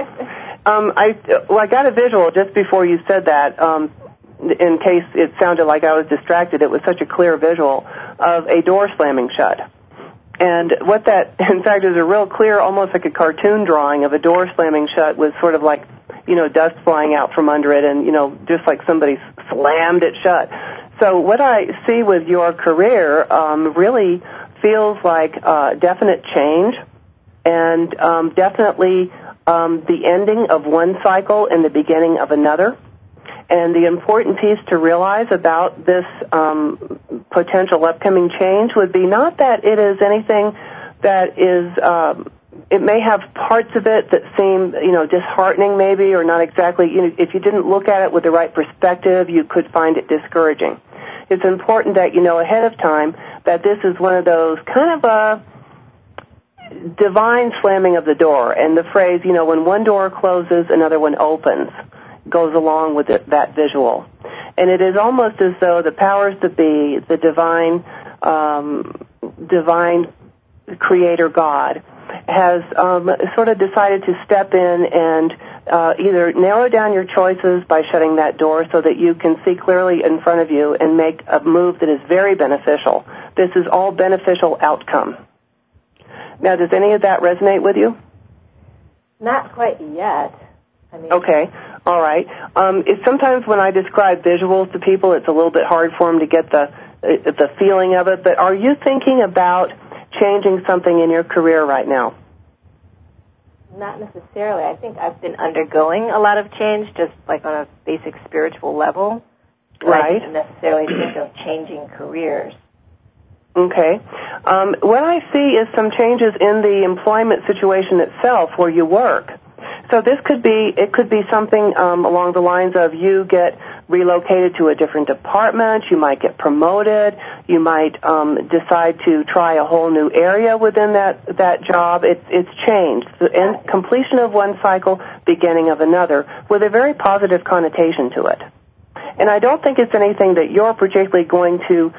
[SPEAKER 3] I got a visual just before you said that, in case it sounded like I was distracted. It was such a clear visual of a door slamming shut. And what that, in fact, is a real clear, almost like a cartoon drawing of a door slamming shut with sort of like, dust flying out from under it and, just like somebody slammed it shut. So what I see with your career really feels like definite change and definitely the ending of one cycle and the beginning of another. And the important piece to realize about this potential upcoming change would be not that it is anything that is, it may have parts of it that seem, disheartening maybe, or not exactly, if you didn't look at it with the right perspective, you could find it discouraging. It's important that you know ahead of time that this is one of those kind of a divine slamming of the door. And the phrase, when one door closes, another one opens, goes along with that visual. And it is almost as though the powers that be, the divine creator God, has sort of decided to step in and either narrow down your choices by shutting that door so that you can see clearly in front of you and make a move that is very beneficial. This is all beneficial outcome. Now, does any of that resonate with you?
[SPEAKER 9] Not quite yet.
[SPEAKER 3] Okay, all right. Sometimes when I describe visuals to people, it's a little bit hard for them to get the feeling of it, but are you thinking about changing something in your career right now?
[SPEAKER 9] Not necessarily. I think I've been undergoing a lot of change, just like on a basic spiritual level.
[SPEAKER 3] Right.
[SPEAKER 9] I didn't necessarily think of changing careers.
[SPEAKER 3] Okay. What I see is some changes in the employment situation itself where you work. So it could be something along the lines of you get relocated to a different department, you might get promoted, you might decide to try a whole new area within that job. It's changed. The completion of one cycle, beginning of another, with a very positive connotation to it. And I don't think it's anything that you're particularly going to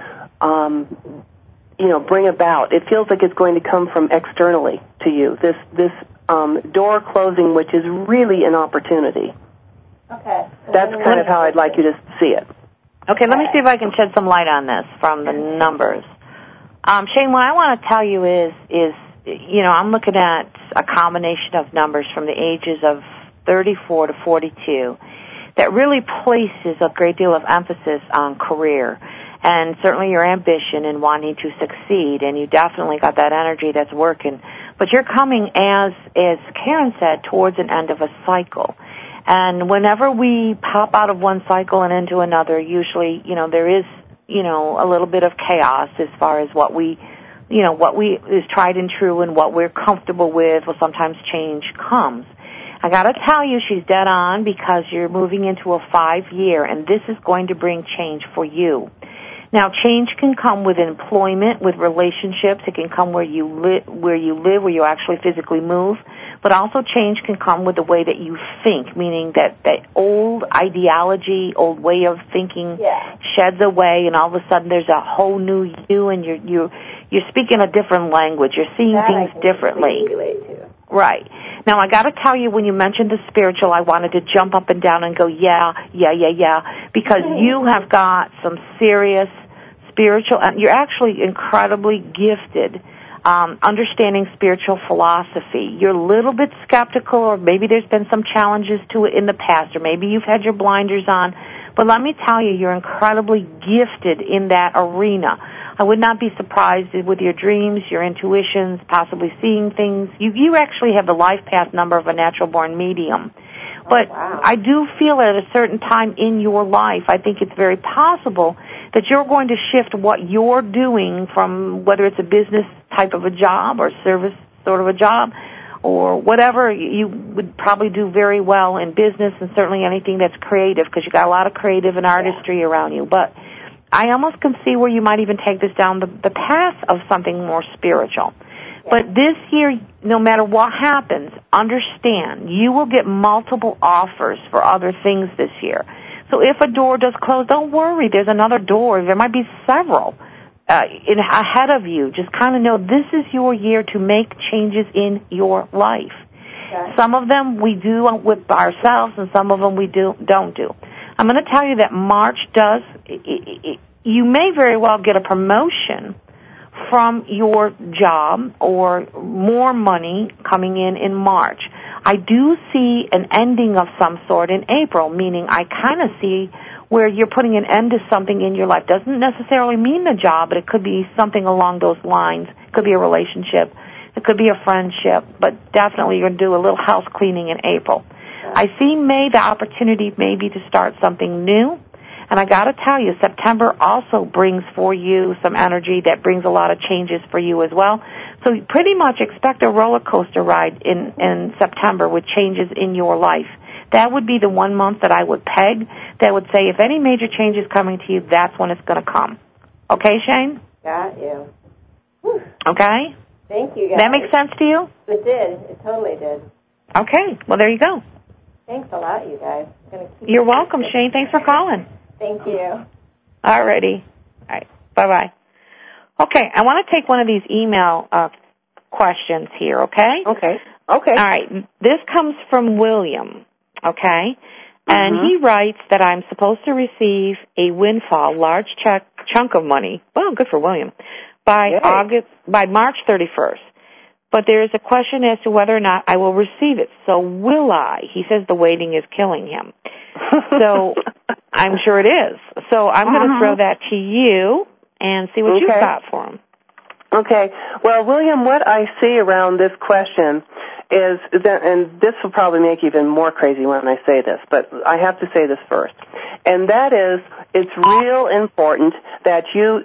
[SPEAKER 3] bring about. It feels like it's going to come from externally to you, this door closing, which is really an opportunity.
[SPEAKER 9] Okay.
[SPEAKER 3] That's kind of how I'd like you to see it.
[SPEAKER 2] Okay, let me see if I can shed some light on this from the numbers. Shane, what I want to tell you is I'm looking at a combination of numbers from the ages of 34 to 42 that really places a great deal of emphasis on career and certainly your ambition in wanting to succeed, and you definitely got that energy that's working. But you're coming, as Karen said, towards an end of a cycle. And whenever we pop out of one cycle and into another, usually, there is, a little bit of chaos as far as what we is tried and true and what we're comfortable with. Well, sometimes change comes. I got to tell you, she's dead on, because you're moving into a 5-year, and this is going to bring change for you. Now, change can come with employment, with relationships. It can come where you live, where you actually physically move. But also change can come with the way that you think, meaning that old ideology, old way of thinking sheds away, and all of a sudden there's a whole new you, and you're speaking a different language. You're seeing things differently. Right. Now, I got to tell you, when you mentioned the spiritual, I wanted to jump up and down and go, yeah, because you have got some serious spiritual, you're actually incredibly gifted, understanding spiritual philosophy. You're a little bit skeptical, or maybe there's been some challenges to it in the past, or maybe you've had your blinders on, but let me tell you, you're incredibly gifted in that arena. I would not be surprised with your dreams, your intuitions, possibly seeing things. You actually have the life path number of a natural-born medium. But I do feel at a certain time in your life, I think it's very possible that you're going to shift what you're doing from, whether it's a business type of a job or service sort of a job, or whatever. You would probably do very well in business, and certainly anything that's creative, because you got a lot of creative and artistry around you. But I almost can see where you might even take this down the path of something more spiritual. But this year, no matter what happens, understand, you will get multiple offers for other things this year. So if a door does close, don't worry. There's another door. There might be several ahead of you. Just kind of know this is your year to make changes in your life. Okay. Some of them we do with ourselves, and some of them we don't do. I'm going to tell you that March does, you may very well get a promotion from your job, or more money coming in March. I do see an ending of some sort in April, meaning I kind of see where you're putting an end to something in your life. Doesn't necessarily mean the job, but it could be something along those lines. It could be a relationship. It could be a friendship, but definitely you're going to do a little house cleaning in April. I see May, the opportunity maybe to start something new. And I got to tell you, September also brings for you some energy that brings a lot of changes for you as well. So you pretty much expect a roller coaster ride in September with changes in your life. That would be the 1 month that I would peg that would say if any major change is coming to you, that's when it's going to come. Okay, Shane?
[SPEAKER 9] Got you.
[SPEAKER 2] Okay?
[SPEAKER 9] Thank you, guys.
[SPEAKER 2] That makes sense to you?
[SPEAKER 9] It did. It totally did.
[SPEAKER 2] Okay. Well, there you go.
[SPEAKER 9] Thanks a lot, you guys.
[SPEAKER 2] You're welcome, Shane. Thanks for calling.
[SPEAKER 9] Thank you.
[SPEAKER 2] All righty. All right. Bye-bye. Okay, I want to take one of these email questions here, okay?
[SPEAKER 3] Okay. Okay.
[SPEAKER 2] All right. This comes from William, okay? And he writes that I'm supposed to receive a windfall, large chunk of money. Well, good for William. By March 31st. But there is a question as to whether or not I will receive it. So will I? He says the waiting is killing him. So I'm sure it is. So I'm going to throw that to you and see what you've got for him.
[SPEAKER 3] Okay. Well, William, what I see around this question is that, and this will probably make you even more crazy when I say this, but I have to say this first. And that is, it's real important that you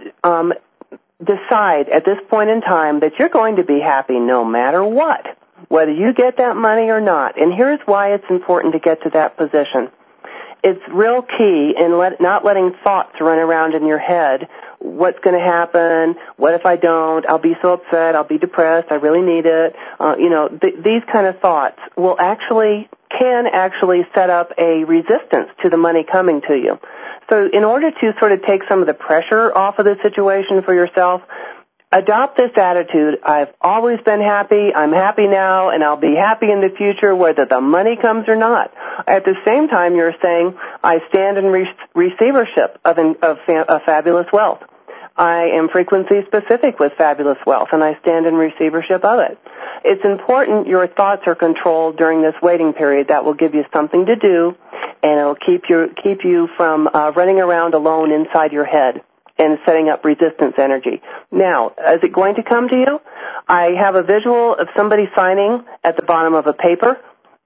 [SPEAKER 3] decide at this point in time that you're going to be happy no matter what, whether you get that money or not. And here's why it's important to get to that position. It's real key in not letting thoughts run around in your head. What's going to happen? What if I don't? I'll be so upset. I'll be depressed. I really need it. These kind of thoughts can actually set up a resistance to the money coming to you. So in order to sort of take some of the pressure off of the situation for yourself, adopt this attitude. I've always been happy. I'm happy now, and I'll be happy in the future whether the money comes or not. At the same time, you're saying, I stand in receivership of fabulous wealth. I am frequency specific with fabulous wealth, and I stand in receivership of it. It's important your thoughts are controlled during this waiting period. That will give you something to do, and it'll keep you from running around alone inside your head and setting up resistance energy. Now, is it going to come to you? I have a visual of somebody signing at the bottom of a paper,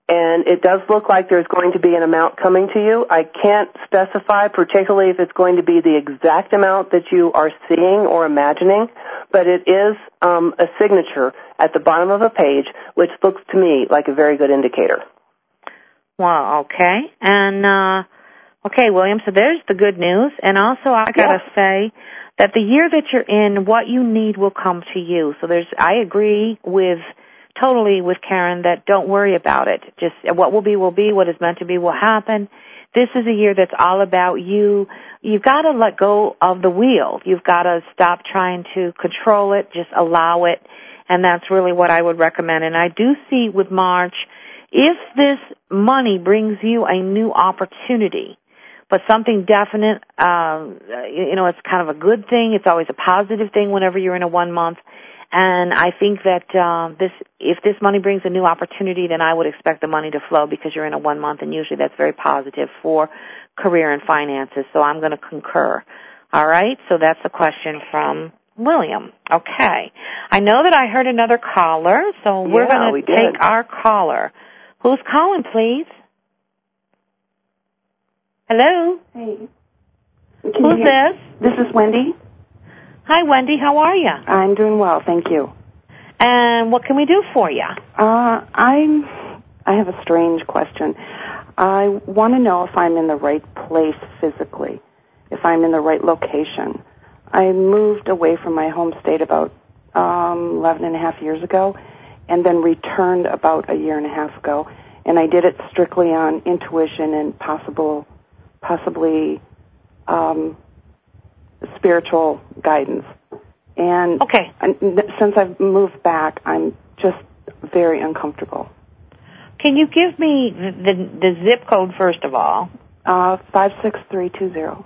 [SPEAKER 3] and it does look like there's going to be an amount coming to you. I can't specify particularly if it's going to be the exact amount that you are seeing or imagining, but it is a signature at the bottom of a page, which looks to me like a very good indicator.
[SPEAKER 2] Well, okay. And, okay, William, so there's the good news. And also I got to say that the year that you're in, what you need will come to you. So I agree totally with Karen that don't worry about it. Just what will be, what is meant to be will happen. This is a year that's all about you. You've got to let go of the wheel. You've got to stop trying to control it, just allow it. And that's really what I would recommend. And I do see with March, if this money brings you a new opportunity, but something definite, it's kind of a good thing. It's always a positive thing whenever you're in a 1 month. And I think that if this money brings a new opportunity, then I would expect the money to flow because you're in a 1 month, and usually that's very positive for career and finances. So I'm going to concur. All right? So that's the question from William. Okay. I know that I heard another caller, so we're going to take our caller. Who's calling, please? Hello?
[SPEAKER 10] Hey.
[SPEAKER 2] Who's this?
[SPEAKER 10] This is Wendy.
[SPEAKER 2] Hi, Wendy. How are you?
[SPEAKER 10] I'm doing well, thank you.
[SPEAKER 2] And what can we do for you?
[SPEAKER 10] I have a strange question. I want to know if I'm in the right place physically, if I'm in the right location. I moved away from my home state about 11 and a half years ago, and then returned about a year and a half ago. And I did it strictly on intuition and possibly spiritual guidance. And since I've moved back, I'm just very uncomfortable.
[SPEAKER 2] Can you give me the zip code first of all?
[SPEAKER 10] 56320.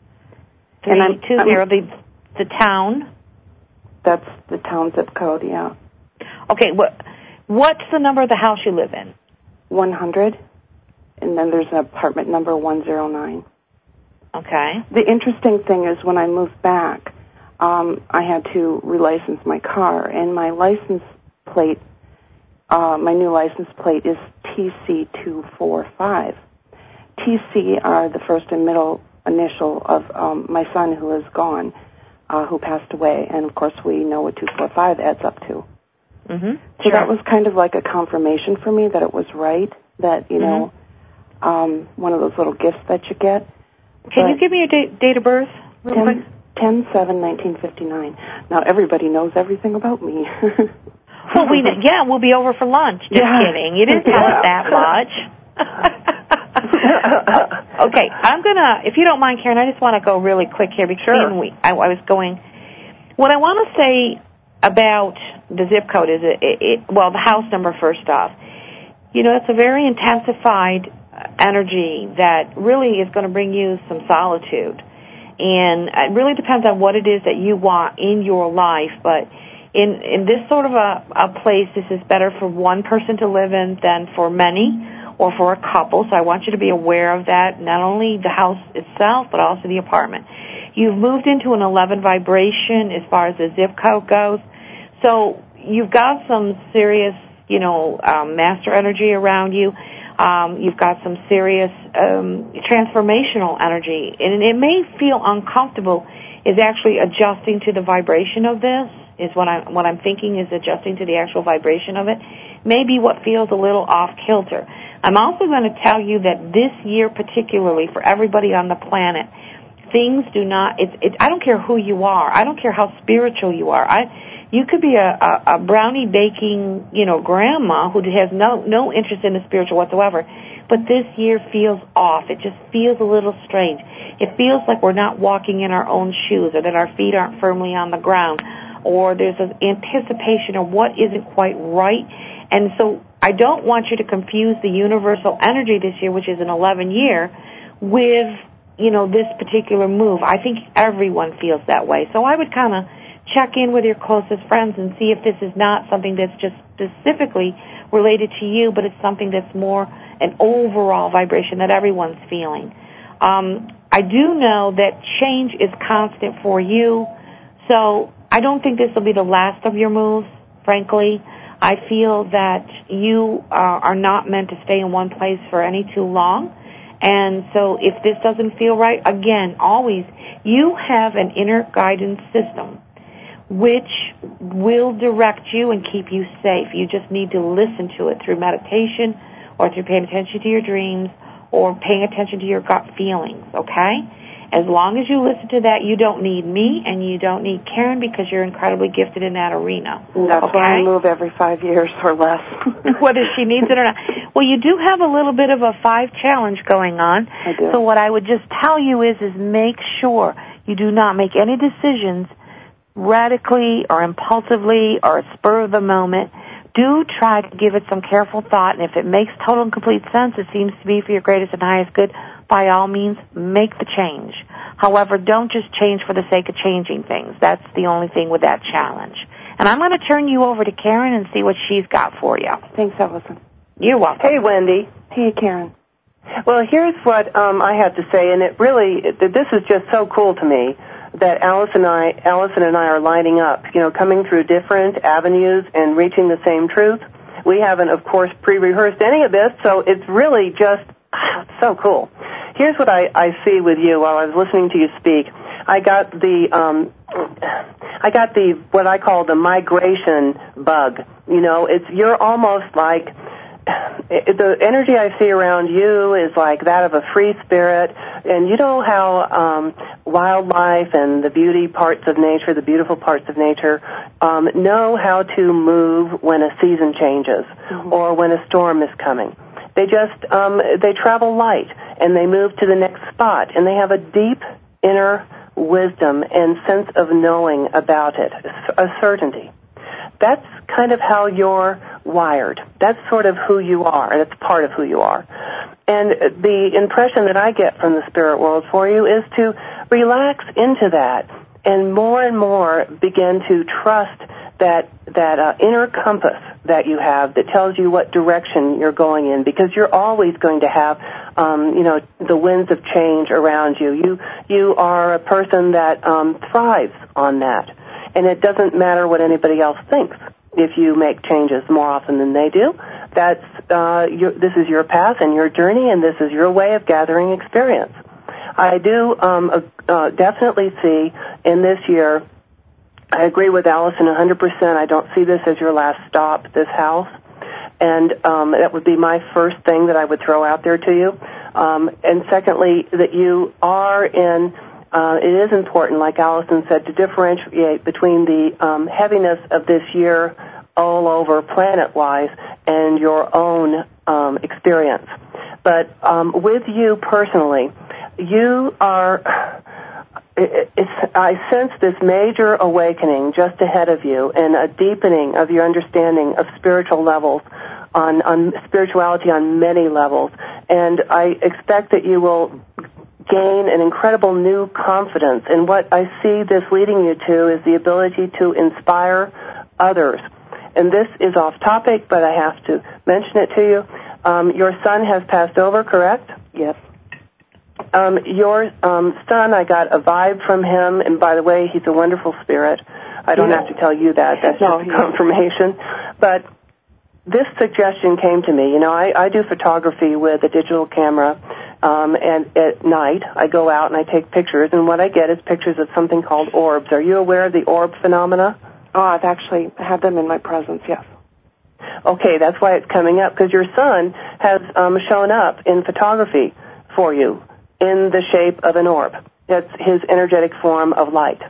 [SPEAKER 2] 320, the town?
[SPEAKER 10] That's the town zip code, yeah.
[SPEAKER 2] Okay, what's the number of the house you live in?
[SPEAKER 10] 100, and then there's an apartment number 109.
[SPEAKER 2] Okay.
[SPEAKER 10] The interesting thing is when I moved back, I had to relicense my car, and my license plate, my new license plate is TC245. TC are the first and middle initial of my son who is gone, who passed away, and of course we know what 245 adds up to.
[SPEAKER 2] Mm-hmm.
[SPEAKER 10] So that was kind of like a confirmation for me that it was right, that, one of those little gifts that you get.
[SPEAKER 2] Can you give me your date of birth real quick?
[SPEAKER 10] 10/7/1959. Now everybody knows everything about me.
[SPEAKER 2] Well, we'll be over for lunch. Just kidding. You didn't tell us that much. Okay, I'm gonna, if you don't mind, Karen, I just want to go really quick here because I was going. What I want to say about the zip code is the house number first off. It's a very intensified energy that really is going to bring you some solitude. And it really depends on what it is that you want in your life. But in this sort of a place, this is better for one person to live in than for many or for a couple. So I want you to be aware of that, not only the house itself, but also the apartment. You've moved into an 11 vibration as far as the zip code goes. So you've got some serious, master energy around you. You've got some serious transformational energy. And it may feel uncomfortable is actually adjusting to the vibration of this, is what I'm thinking is adjusting to the actual vibration of it. Maybe what feels a little off-kilter. I'm also going to tell you that this year particularly for everybody on the planet, things do not, I don't care who you are. I don't care how spiritual you are. You could be a brownie baking, grandma who has no interest in the spiritual whatsoever. But this year feels off. It just feels a little strange. It feels like we're not walking in our own shoes, or that our feet aren't firmly on the ground, or there's an anticipation of what isn't quite right. And so I don't want you to confuse the universal energy this year, which is an 11 year, with, this particular move. I think everyone feels that way. So I would kind of check in with your closest friends and see if this is not something that's just specifically related to you, but it's something that's more an overall vibration that everyone's feeling. I do know that change is constant for you, so I don't think this will be the last of your moves, frankly. I feel that you are not meant to stay in one place for any too long. And so if this doesn't feel right, again, always, you have an inner guidance system which will direct you and keep you safe. You just need to listen to it through meditation or through paying attention to your dreams or paying attention to your gut feelings, okay? As long as you listen to that, you don't need me and you don't need Karen because you're incredibly gifted in that arena.
[SPEAKER 10] That's why I move every 5 years or less.
[SPEAKER 2] Whether she needs it or not. Well, you do have a little bit of a 5 challenge going on.
[SPEAKER 10] I do.
[SPEAKER 2] So what I would just tell you is make sure you do not make any decisions radically or impulsively or spur of the moment. Do try to give it some careful thought, and if it makes total and complete sense, it seems to be for your greatest and highest good, by all means, make the change. However, don't just change for the sake of changing things. That's the only thing with that challenge. And I'm going to turn you over to Karen and see what she's got for you.
[SPEAKER 10] Thanks, Allison.
[SPEAKER 2] You're welcome.
[SPEAKER 3] Hey, Wendy.
[SPEAKER 10] Hey, Karen.
[SPEAKER 3] Well, here's what I have to say, and this is just so cool to me that Allison and I are lining up, coming through different avenues and reaching the same truth. We haven't, of course, pre-rehearsed any of this, so it's really just so cool. Here's what I see with you while I was listening to you speak. I got the what I call the migration bug. You're almost like the energy I see around you is like that of a free spirit, and you know how wildlife and the beautiful parts of nature, know how to move when a season changes or when a storm is coming. They just they travel light and they move to the next spot, and they have a deep inner wisdom and sense of knowing about it, a certainty. That's kind of how you're wired. That's sort of who you are. That's part of who you are. And the impression that I get from the spirit world for you is to relax into that and more begin to trust that inner compass that you have that tells you what direction you're going in, because you're always going to have the winds of change around you. You are a person that thrives on that. And it doesn't matter what anybody else thinks. If you make changes more often than they do, this is your path and your journey, and this is your way of gathering experience. I do definitely see in this year, I agree with Allison 100%. I don't see this as your last stop, this house. And that would be my first thing that I would throw out there to you. And secondly, that you are in... it is important, like Allison said, to differentiate between the heaviness of this year all over planet-wise and your own experience. But with you personally, you are... I sense this major awakening just ahead of you and a deepening of your understanding of spiritual levels, on spirituality on many levels. And I expect that you will gain an incredible new confidence. And what I see this leading you to is the ability to inspire others. And this is off topic, but I have to mention it to you. Your son has passed over, correct?
[SPEAKER 10] Yes.
[SPEAKER 3] Your son, I got a vibe from him, and by the way, he's a wonderful spirit. I don't have to tell you that. That's just a confirmation. But this suggestion came to me. I do photography with a digital camera. And at night, I go out and I take pictures, and what I get is pictures of something called orbs. Are you aware of the orb phenomena?
[SPEAKER 10] Oh, I've actually had them in my presence, yes.
[SPEAKER 3] Okay, that's why it's coming up, because your son has shown up in photography for you in the shape of an orb. That's his energetic form of light.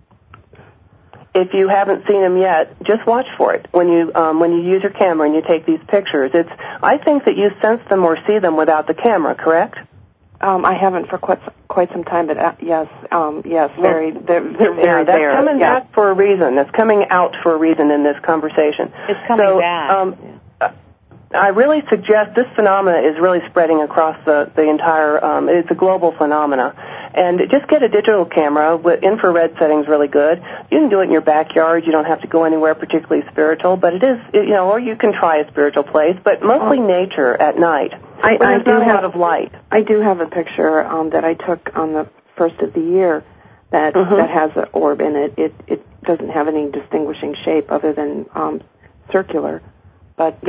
[SPEAKER 3] If you haven't seen him yet, just watch for it when you use your camera and you take these pictures. I think that you sense them or see them without the camera, correct?
[SPEAKER 10] I haven't for quite some time, but yes, they're very
[SPEAKER 3] there. That's coming back for a reason. That's coming out for a reason in this conversation.
[SPEAKER 2] It's coming back.
[SPEAKER 3] I really suggest this phenomena is really spreading across the entire, it's a global phenomena. And just get a digital camera with infrared settings really good. You can do it in your backyard. You don't have to go anywhere particularly spiritual, but it is, or you can try a spiritual place, but mostly nature at night. I do have a lot of light.
[SPEAKER 10] I do have a picture that I took on the first of the year that has an orb in it. It doesn't have any distinguishing shape other than circular. But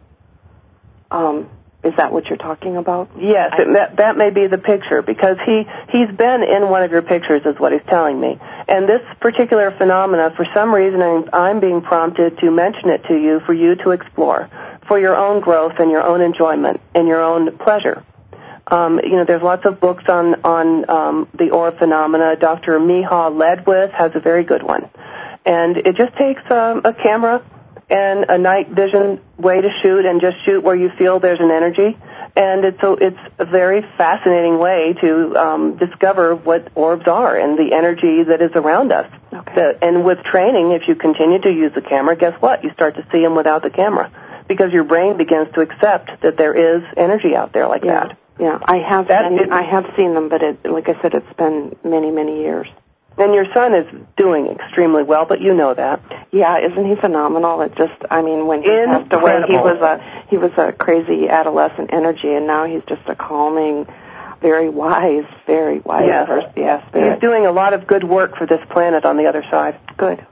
[SPEAKER 10] is that what you're talking about?
[SPEAKER 3] Yes, that may be the picture, because he's been in one of your pictures, is what he's telling me. And this particular phenomena, for some reason, I'm being prompted to mention it to you for you to explore, for your own growth and your own enjoyment and your own pleasure. There's lots of books on the aura phenomena. Dr. Miha Ledwith has a very good one. And it just takes a camera and a night vision way to shoot, and just shoot where you feel there's an energy. And it's a very fascinating way to discover what orbs are and the energy that is around us.
[SPEAKER 10] Okay.
[SPEAKER 3] And with training, if you continue to use the camera, guess what? You start to see them without the camera, because your brain begins to accept that there is energy out there like that.
[SPEAKER 10] Yeah, I have seen them, but like I said, it's been many, many years.
[SPEAKER 3] And your son is doing extremely well, but you know that.
[SPEAKER 10] Yeah, isn't he phenomenal? When he passed away, he was a crazy adolescent energy, and now he's just a calming, very wise person. Yes,
[SPEAKER 3] he's doing a lot of good work for this planet on the other side.
[SPEAKER 10] Good.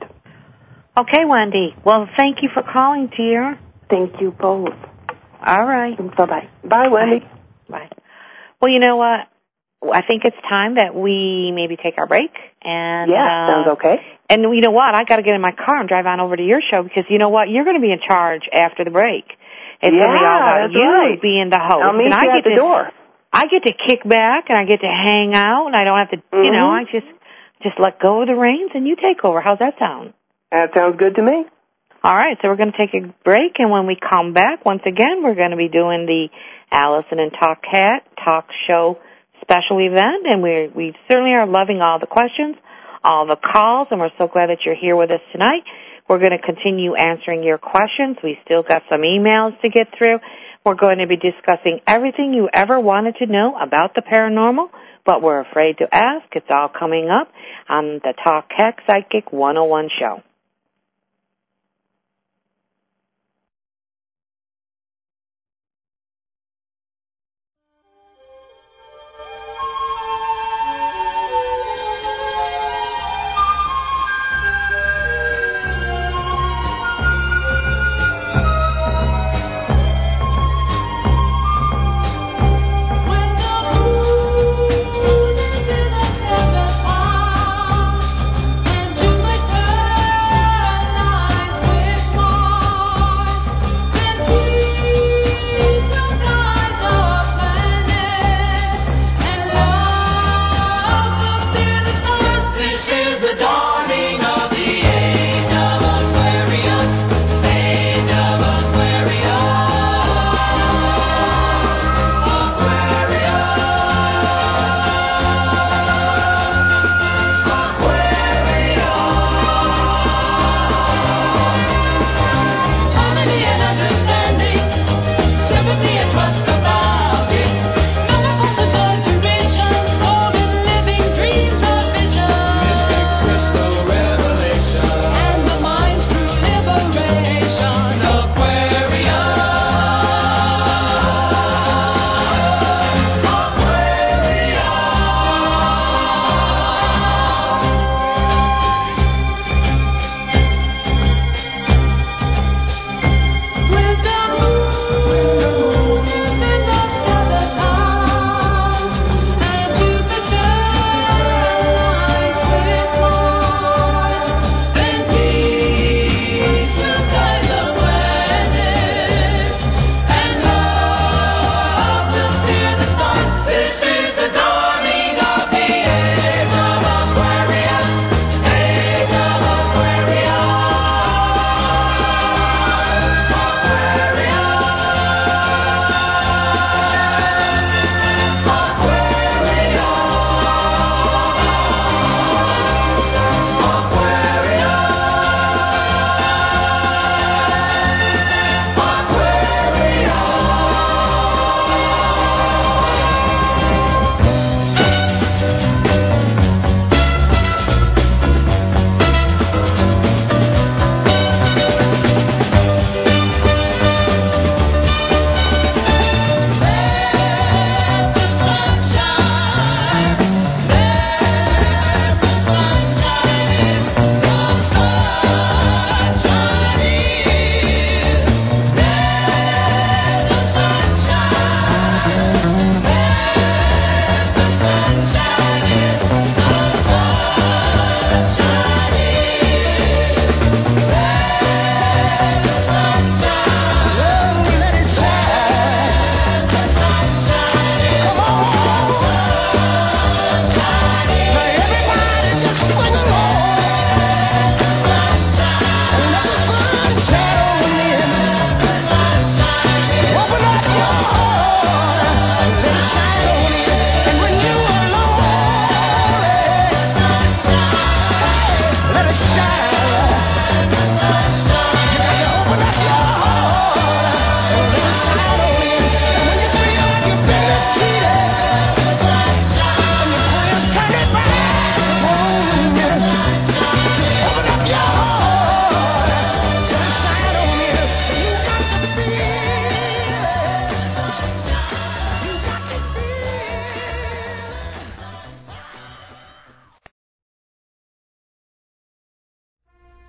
[SPEAKER 2] Okay, Wendy. Well, thank you for calling, dear.
[SPEAKER 10] Thank you both.
[SPEAKER 2] All right.
[SPEAKER 10] Bye-bye.
[SPEAKER 3] Bye, Wendy.
[SPEAKER 2] Bye. Well, you know what? I think it's time that we maybe take our break. And
[SPEAKER 3] sounds okay.
[SPEAKER 2] And you know what? I got to get in my car and drive on over to your show, because you know what? You're going to be in charge after the break. It's going to be all about you being the host.
[SPEAKER 3] I'll meet you at the door.
[SPEAKER 2] I get to kick back and I get to hang out, and I don't have to, I just let go of the reins and you take over. How's that sound?
[SPEAKER 3] That sounds good to me.
[SPEAKER 2] All right, so we're going to take a break, and when we come back, once again, we're going to be doing the Allison and Talk Show special event, and we certainly are loving all the questions, all the calls, and we're so glad that you're here with us tonight. We're going to continue answering your questions. We still got some emails to get through. We're going to be discussing everything you ever wanted to know about the paranormal, but we're afraid to ask. It's all coming up on the Talk Psychic 101 show.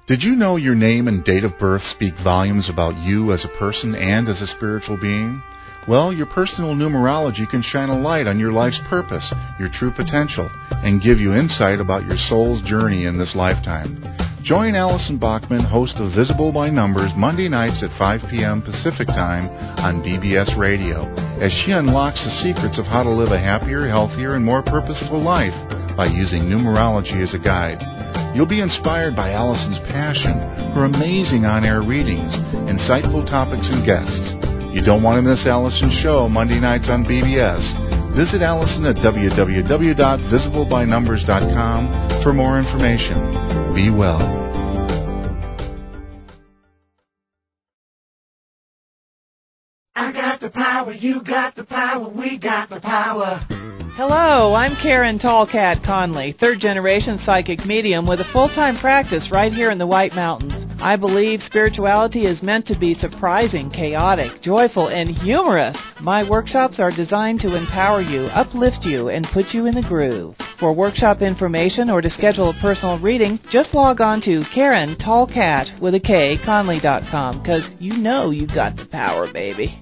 [SPEAKER 1] Did you know your name and date of birth speak volumes about you as a person and as a spiritual being? Well, your personal numerology can shine a light on your life's purpose, your true potential, and give you insight about your soul's journey in this lifetime. Join Allison Bachman, host of Visible by Numbers, Monday nights at 5 p.m. Pacific Time on BBS Radio, as she unlocks the secrets of how to live a happier, healthier, and more purposeful life by using numerology as a guide. You'll be inspired by Allison's passion, her amazing on-air readings, insightful topics, and guests. You don't want to miss Allison's show Monday nights on BBS. Visit Allison at www.visiblebynumbers.com for more information. Be well.
[SPEAKER 11] I got the power, you got the power, we got the power.
[SPEAKER 12] Hello, I'm Karen Tallcat Conley, third-generation psychic medium with a full-time practice right here in the White Mountains. I believe spirituality is meant to be surprising, chaotic, joyful, and humorous. My workshops are designed to empower you, uplift you, and put you in the groove. For workshop information or to schedule a personal reading, just log on to Karen Tallcat with a K, Conley.com, because you know you've got the power, baby.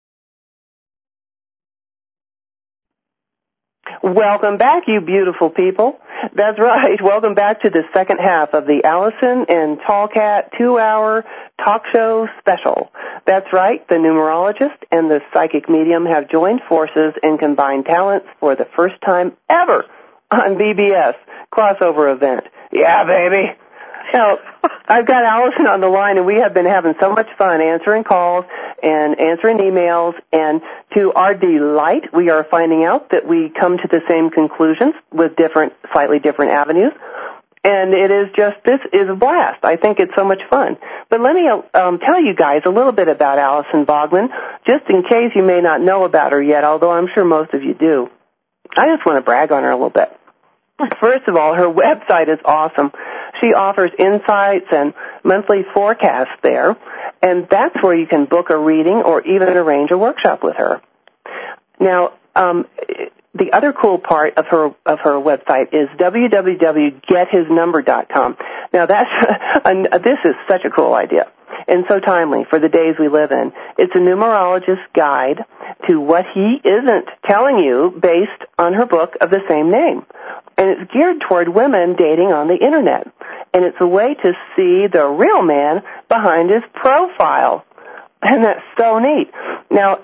[SPEAKER 3] Welcome back, you beautiful people. That's right. Welcome back to the second half of the Allison and Tallcat 2-hour talk show special. That's right. The numerologist and the psychic medium have joined forces and combined talents for the first time ever on BBS crossover event. Yeah, baby. Now, I've got Allison on the line, and we have been having so much fun answering calls and answering emails, and to our delight, we are finding out that we come to the same conclusions with slightly different avenues, and this is a blast. I think it's so much fun. But let me tell you guys a little bit about Allison Bachman, just in case you may not know about her yet, although I'm sure most of you do. I just want to brag on her a little bit. First of all, her website is awesome. She offers insights and monthly forecasts there, and that's where you can book a reading or even arrange a workshop with her. Now, the other cool part of her website is www.gethisnumber.com. Now, this is such a cool idea and so timely for the days we live in. It's a numerologist's guide to what he isn't telling you based on her book of the same name. And it's geared toward women dating on the Internet. And it's a way to see the real man behind his profile. And that's so neat. Now,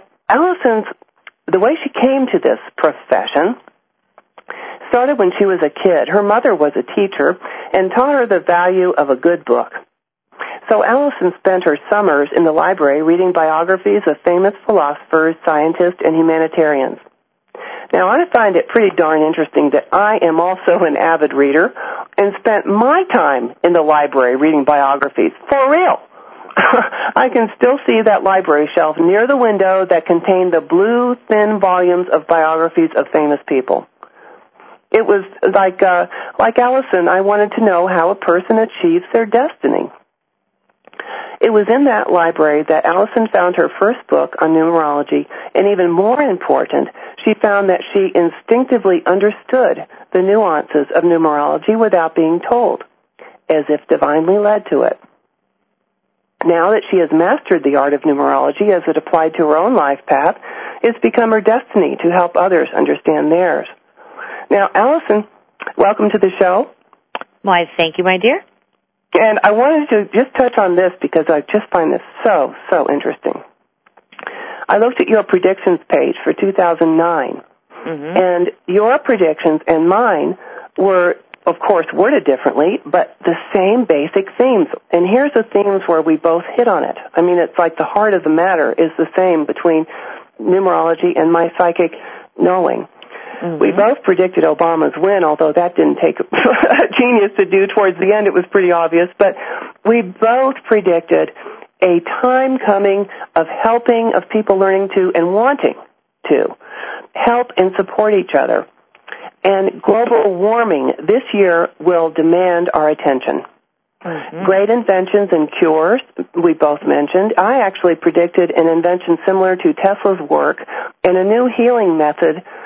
[SPEAKER 3] the way she came to this profession started when she was a kid. Her mother was a teacher and taught her the value of a good book. So Allison spent her summers in the library reading biographies of famous philosophers, scientists, and humanitarians. Now, I find it pretty darn interesting that I am also an avid reader and spent my time in the library reading biographies. For real. I can still see that library shelf near the window that contained the blue, thin volumes of biographies of famous people. It was like Allison, I wanted to know how a person achieves their destiny. It was in that library that Allison found her first book on numerology, and even more important, she found that she instinctively understood the nuances of numerology without being told, as if divinely led to it. Now that she has mastered the art of numerology as it applied to her own life path, it's become her destiny to help others understand theirs. Now, Allison, welcome to the show.
[SPEAKER 2] Why, thank you, my dear.
[SPEAKER 3] And I wanted to just touch on this because I just find this so interesting. I looked at your predictions page for 2009, and your predictions and mine were, of course, worded differently, but the same basic themes. And here's the themes where we both hit on it. I mean, it's like the heart of the matter is the same between numerology and my psychic knowing. We both predicted Obama's win, although that didn't take a genius to do. Towards the end, it was pretty obvious. But we both predicted a time coming of helping, of people learning to and wanting to help and support each other. And global warming this year will demand our attention. Great inventions and cures, we both mentioned. I actually predicted an invention similar to Tesla's work and a new healing method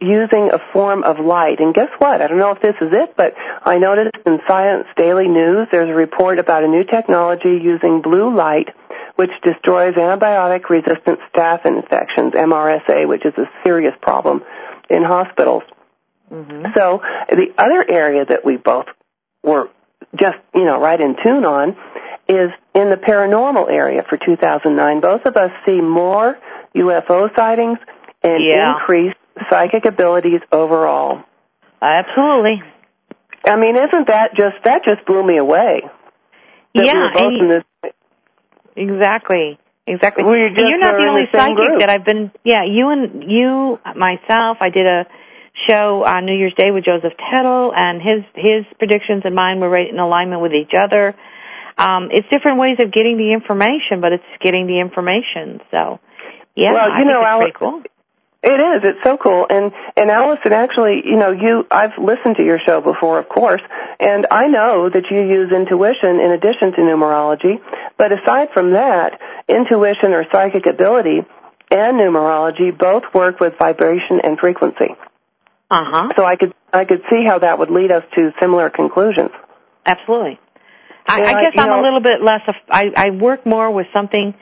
[SPEAKER 3] using a form of light. And guess what? I don't know if this is it, but I noticed in Science Daily News there's a report about a new technology using blue light, which destroys antibiotic-resistant staph infections, MRSA, which is a serious problem in hospitals. Mm-hmm. So the other area that we both were just, right in tune on is in the paranormal area for 2009. Both of us see more UFO sightings and increased psychic abilities overall.
[SPEAKER 2] Absolutely.
[SPEAKER 3] I mean, isn't that just blew me away? That we were both in this.
[SPEAKER 2] Exactly.
[SPEAKER 3] You're
[SPEAKER 2] not the only psychic that I've been. Yeah, you, myself. I did a show on New Year's Day with Joseph Tettle, and his predictions and mine were right in alignment with each other. It's different ways of getting the information, but it's getting the information. So, yeah,
[SPEAKER 3] well,
[SPEAKER 2] I think it's pretty cool.
[SPEAKER 3] It is. It's so cool. And Allison, actually, I've listened to your show before, of course, and I know that you use intuition in addition to numerology. But aside from that, intuition or psychic ability and numerology both work with vibration and frequency.
[SPEAKER 2] Uh-huh.
[SPEAKER 3] So I could see how that would lead us to similar conclusions.
[SPEAKER 2] Absolutely. I guess I'm a little bit less of, I work more with something,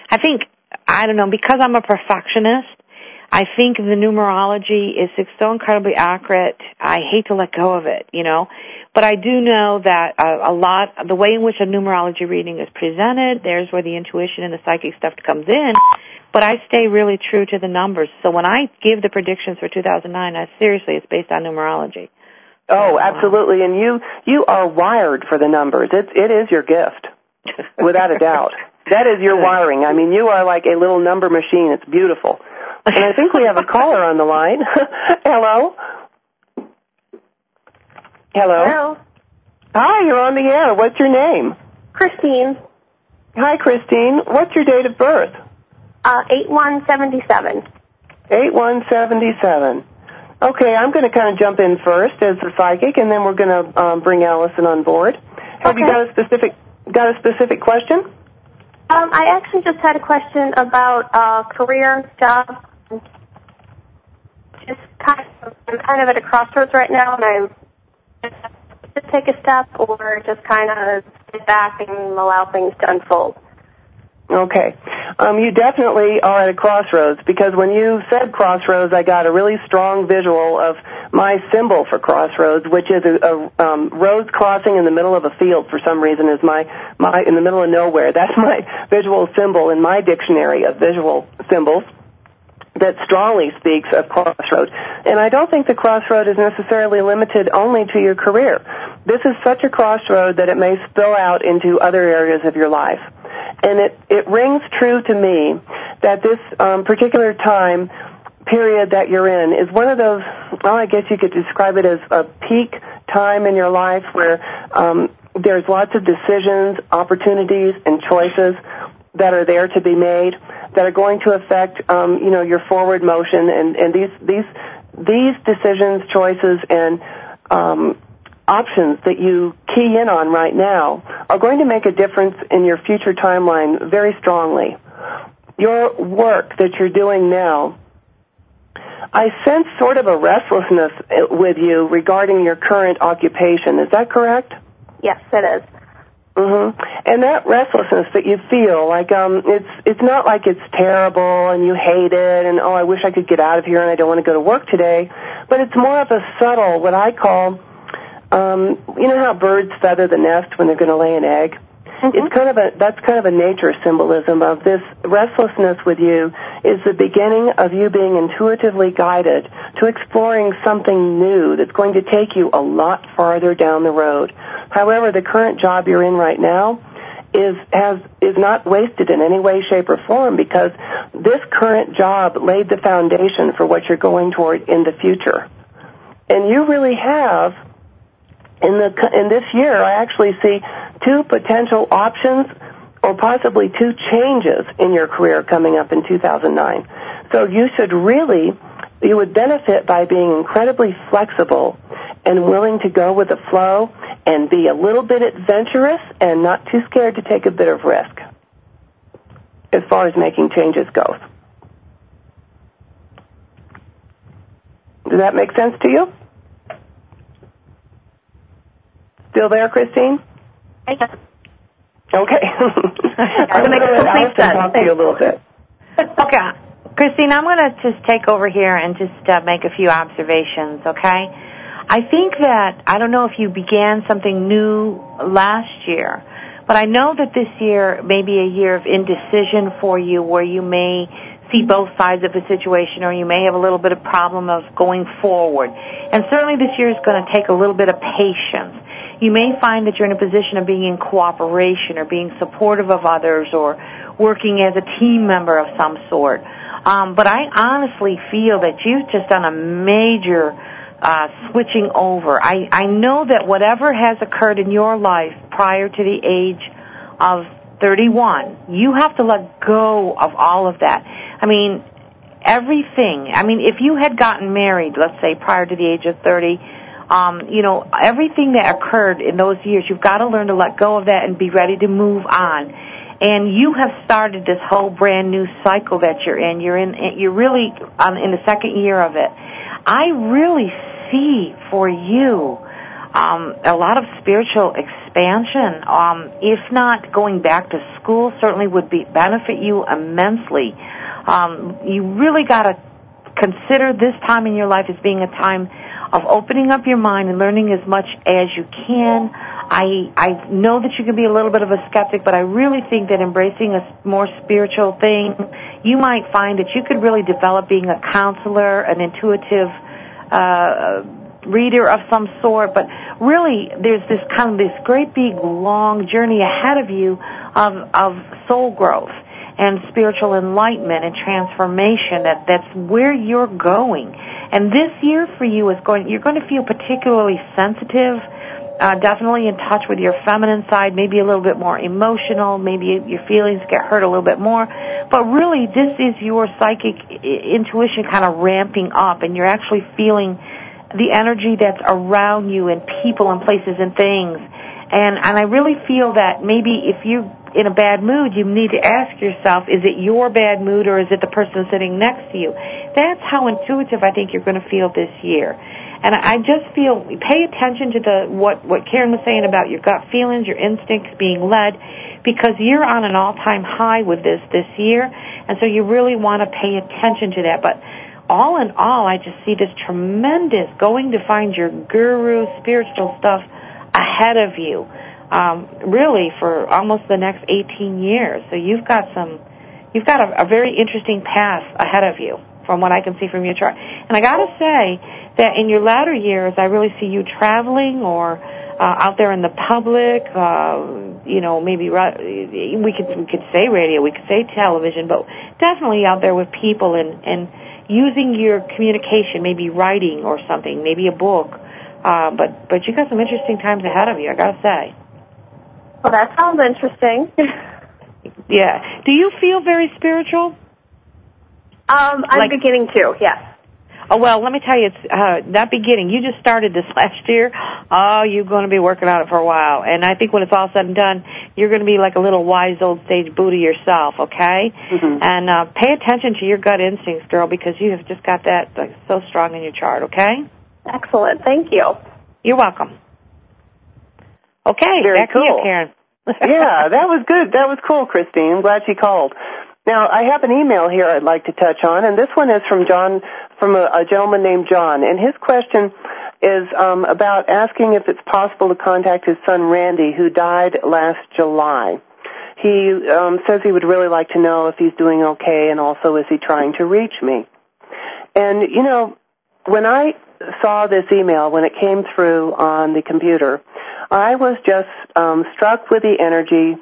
[SPEAKER 2] I don't know, because I'm a perfectionist, I think the numerology is so incredibly accurate, I hate to let go of it, But I do know that the way in which a numerology reading is presented, there's where the intuition and the psychic stuff comes in, but I stay really true to the numbers. So when I give the predictions for 2009, seriously, it's based on numerology.
[SPEAKER 3] Oh, absolutely. And you are wired for the numbers. It is your gift, without a doubt. That is your wiring. I mean, you are like a little number machine. It's beautiful. And I think we have a caller on the line. Hello?
[SPEAKER 13] Hello.
[SPEAKER 3] Hi, you're on the air. What's your name?
[SPEAKER 13] Christine.
[SPEAKER 3] Hi, Christine. What's your date of birth?
[SPEAKER 13] 8177.
[SPEAKER 3] 8177. Okay, I'm going to kind of jump in first as the psychic, and then we're going to bring Allison on board. Have you got a specific question?
[SPEAKER 13] I actually just had a question about career, job. I'm kind of at a crossroads right now, and I just take a step or just kind of sit back and allow things to unfold.
[SPEAKER 3] Okay. You definitely are at a crossroads, because when you said crossroads, I got a really strong visual of my symbol for crossroads, which is a roads crossing in the middle of a field for some reason is my in the middle of nowhere. That's my visual symbol in my dictionary of visual symbols that strongly speaks of crossroad. And I don't think the crossroad is necessarily limited only to your career. This is such a crossroad that it may spill out into other areas of your life. And it rings true to me that this particular time period that you're in is one of those, I guess you could describe it as a peak time in your life where there's lots of decisions, opportunities, and choices that are there to be made that are going to affect, your forward motion. And these decisions, choices, and options that you key in on right now are going to make a difference in your future timeline very strongly. Your work that you're doing now, I sense sort of a restlessness with you regarding your current occupation. Is that correct?
[SPEAKER 13] Yes, it is.
[SPEAKER 3] Mm-hmm. And that restlessness that you feel, like it's not like it's terrible and you hate it and, I wish I could get out of here and I don't want to go to work today, but it's more of a subtle, what I call, you know how birds feather the nest when they're going to lay an egg? Mm-hmm. That's kind of a nature symbolism of this restlessness with you is the beginning of you being intuitively guided to exploring something new that's going to take you a lot farther down the road. However, the current job you're in right now is not wasted in any way, shape, or form, because this current job laid the foundation for what you're going toward in the future. And you really have, in this year, I actually see 2 potential options or possibly 2 changes in your career coming up in 2009. So you would benefit by being incredibly flexible and willing to go with the flow and be a little bit adventurous and not too scared to take a bit of risk as far as making changes goes. Does that make sense to you? Still there, Christine?
[SPEAKER 13] Yes.
[SPEAKER 3] Okay. I'm going to let Allison talk to you a little bit.
[SPEAKER 2] Okay. Christine, I'm going to just take over here and just make a few observations, okay? I think that, I don't know if you began something new last year, but I know that this year may be a year of indecision for you where you may see both sides of the situation or you may have a little bit of problem of going forward. And certainly this year is going to take a little bit of patience. You may find that you're in a position of being in cooperation or being supportive of others or working as a team member of some sort. But I honestly feel that you've just done a major switching over. I know that whatever has occurred in your life prior to the age of 31, you have to let go of all of that. I mean, everything. I mean, if you had gotten married, let's say, prior to the age of 30, everything that occurred in those years, you've got to learn to let go of that and be ready to move on. And you have started this whole brand new cycle that you're in. You're really in the second year of it. I really see for you a lot of spiritual expansion. If not going back to school, certainly would benefit you immensely. You really got to consider this time in your life as being a time of opening up your mind and learning as much as you can. I know that you can be a little bit of a skeptic, but I really think that embracing a more spiritual thing, you might find that you could really develop being a counselor, an intuitive reader of some sort. But really, there's this great big long journey ahead of you of soul growth and spiritual enlightenment and transformation. That's where you're going. And this year for you you're going to feel particularly sensitive, definitely in touch with your feminine side, maybe a little bit more emotional, maybe your feelings get hurt a little bit more. But really, this is your psychic intuition kind of ramping up, and you're actually feeling the energy that's around you and people and places and things. And I really feel that maybe if you're in a bad mood, you need to ask yourself, is it your bad mood or is it the person sitting next to you? That's how intuitive I think you're going to feel this year. And I just feel, pay attention to what Karen was saying about your gut feelings, your instincts being led, because you're on an all-time high with this year, and so you really want to pay attention to that. But all in all, I just see this tremendous going to find your guru spiritual stuff ahead of you, really for almost the next 18 years. So you've got a very interesting path ahead of you from what I can see from your chart. And I got to say that in your latter years, I really see you traveling or out there in the public, maybe we could say radio, we could say television, but definitely out there with people and using your communication, maybe writing or something, maybe a book. But you got some interesting times ahead of you, I got to say.
[SPEAKER 13] Well, that sounds interesting.
[SPEAKER 2] Yeah. Do you feel very spiritual?
[SPEAKER 13] I'm beginning to, yes.
[SPEAKER 2] Oh, well, let me tell you, it's not beginning. You just started this last year. Oh, you're going to be working on it for a while. And I think when it's all said and done, you're going to be like a little wise old sage Buddha yourself, okay? Mm-hmm. And pay attention to your gut instincts, girl, because you have just got that so strong in your chart, okay?
[SPEAKER 13] Excellent. Thank you.
[SPEAKER 2] You're welcome. Okay,
[SPEAKER 3] very
[SPEAKER 2] back
[SPEAKER 3] cool.
[SPEAKER 2] to you, Karen.
[SPEAKER 3] Yeah, that was good. That was cool, Christine. I'm glad she called. Now, I have an email here I'd like to touch on, and this one is from a gentleman named John. And his question is about asking if it's possible to contact his son, Randy, who died last July. He says he would really like to know if he's doing okay, and also is he trying to reach me. And, when I saw this email, when it came through on the computer, I was just struck with the energy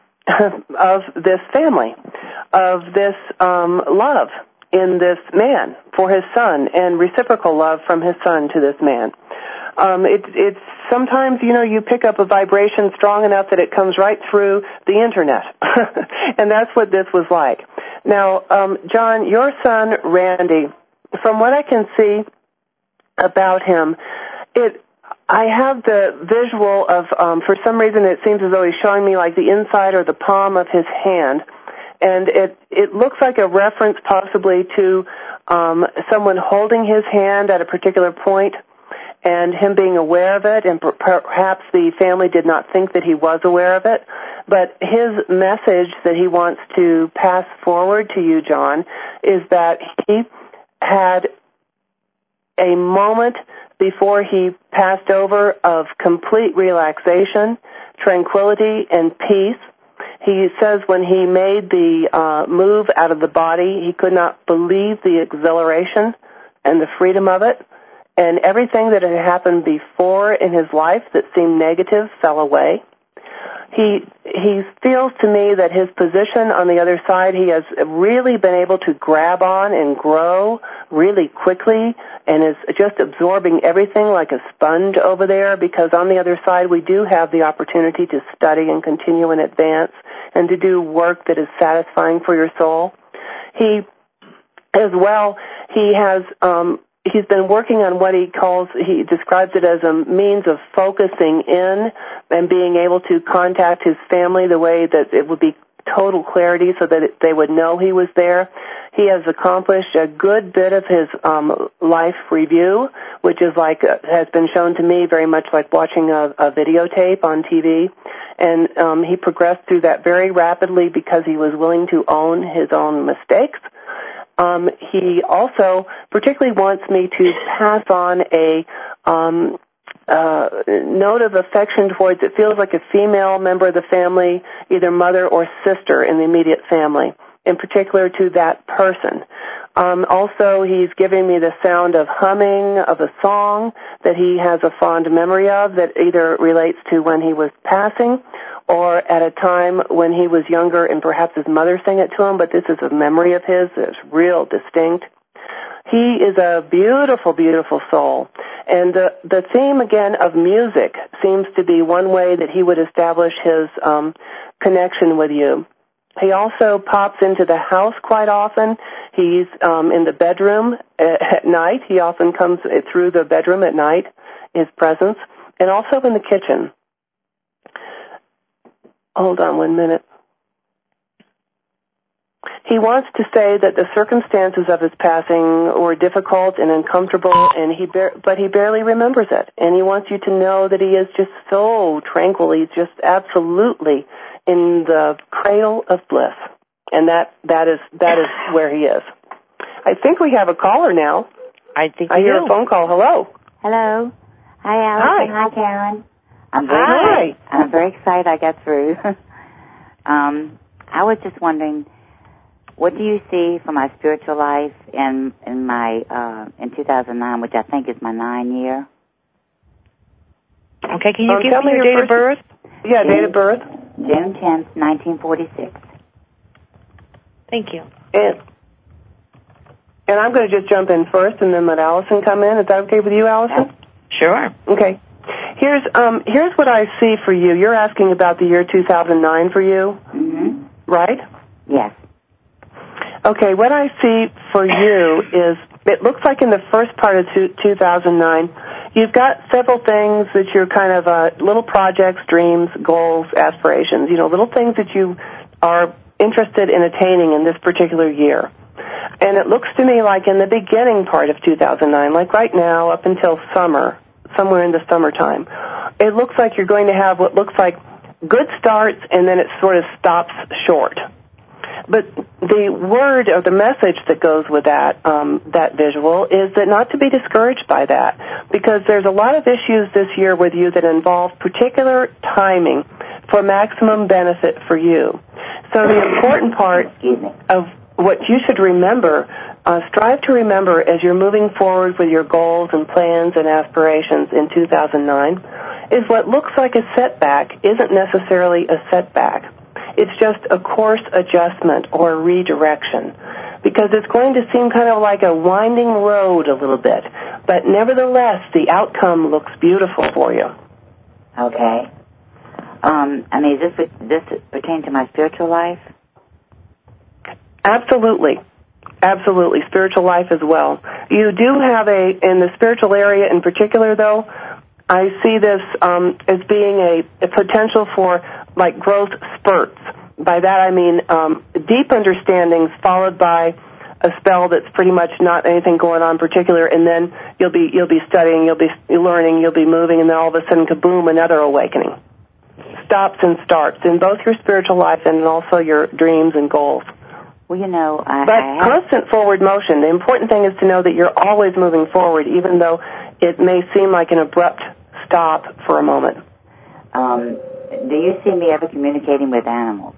[SPEAKER 3] of this family, of this love in this man for his son, and reciprocal love from his son to this man. It's sometimes, you pick up a vibration strong enough that it comes right through the internet, and that's what this was like. Now, John, your son, Randy, from what I can see about him, I have the visual of, for some reason it seems as though he's showing me like the inside or the palm of his hand, and it looks like a reference possibly to someone holding his hand at a particular point and him being aware of it, and perhaps the family did not think that he was aware of it. But his message that he wants to pass forward to you, John, is that he had a moment before he passed over of complete relaxation, tranquility, and peace. He says when he made the move out of the body, he could not believe the exhilaration and the freedom of it, and everything that had happened before in his life that seemed negative fell away. He feels to me that his position on the other side, he has really been able to grab on and grow really quickly and is just absorbing everything like a sponge over there, because on the other side we do have the opportunity to study and continue and advance and to do work that is satisfying for your soul. He, as well, he has he's been working on what he describes it as a means of focusing in and being able to contact his family the way that it would be total clarity so that they would know he was there. He has accomplished a good bit of his life review, which is like, has been shown to me very much like watching a videotape on TV. And he progressed through that very rapidly because he was willing to own his own mistakes. He also particularly wants me to pass on a note of affection towards, it feels like a female member of the family, either mother or sister in the immediate family, in particular to that person. Also, he's giving me the sound of humming of a song that he has a fond memory of that either relates to when he was passing or at a time when he was younger and perhaps his mother sang it to him, but this is a memory of his that's real distinct. He is a beautiful, beautiful soul. And the theme, again, of music seems to be one way that he would establish his connection with you. He also pops into the house quite often. He's in the bedroom at night. He often comes through the bedroom at night, his presence, and also in the kitchen. Hold on 1 minute. He wants to say that the circumstances of his passing were difficult and uncomfortable, and but he barely remembers it. And he wants you to know that he is just so tranquil. He's just absolutely in the cradle of bliss, and that is where he is. I think we have a caller now.
[SPEAKER 2] I
[SPEAKER 3] hear a phone call. Hello.
[SPEAKER 8] Hello. Hi, Allison. Hi, Karen. I'm very excited I got through. I was just wondering, what do you see for my spiritual life in 2009, which I think is my 9 year?
[SPEAKER 2] Okay, can you give me your date of birth?
[SPEAKER 3] Yeah, date of birth.
[SPEAKER 8] June 10th, 1946.
[SPEAKER 2] Thank you.
[SPEAKER 3] And I'm going to just jump in first and then let Allison come in. Is that okay with you, Allison?
[SPEAKER 2] Sure.
[SPEAKER 3] Okay. Here's what I see for you. You're asking about the year 2009 for you, right?
[SPEAKER 8] Yes.
[SPEAKER 3] Okay, what I see for you is it looks like in the first part of 2009, you've got several things that you're kind of little projects, dreams, goals, aspirations, little things that you are interested in attaining in this particular year. And it looks to me like in the beginning part of 2009, like right now up until summer, somewhere in the summertime, it looks like you're going to have what looks like good starts and then it sort of stops short. But the word or the message that goes with that visual is that not to be discouraged by that, because there's a lot of issues this year with you that involve particular timing for maximum benefit for you. So the important part of what you should remember, strive to remember as you're moving forward with your goals and plans and aspirations in 2009, is what looks like a setback isn't necessarily a setback. It's just a course adjustment or a redirection, because it's going to seem kind of like a winding road a little bit, but nevertheless, the outcome looks beautiful for you.
[SPEAKER 8] Okay. Does this pertain to my spiritual life?
[SPEAKER 3] Absolutely. Absolutely. Spiritual life as well. You do have in the spiritual area in particular, though, I see this as being a potential for like growth spurts. By that I mean deep understandings followed by a spell that's pretty much not anything going on particular, and then you'll be studying, you'll be learning, you'll be moving, and then all of a sudden, kaboom, another awakening. Stops and starts in both your spiritual life and also your dreams and goals.
[SPEAKER 8] Well, you know,
[SPEAKER 3] constant forward motion. The important thing is to know that you're always moving forward, even though it may seem like an abrupt stop for a moment.
[SPEAKER 8] Do you see me ever communicating with animals?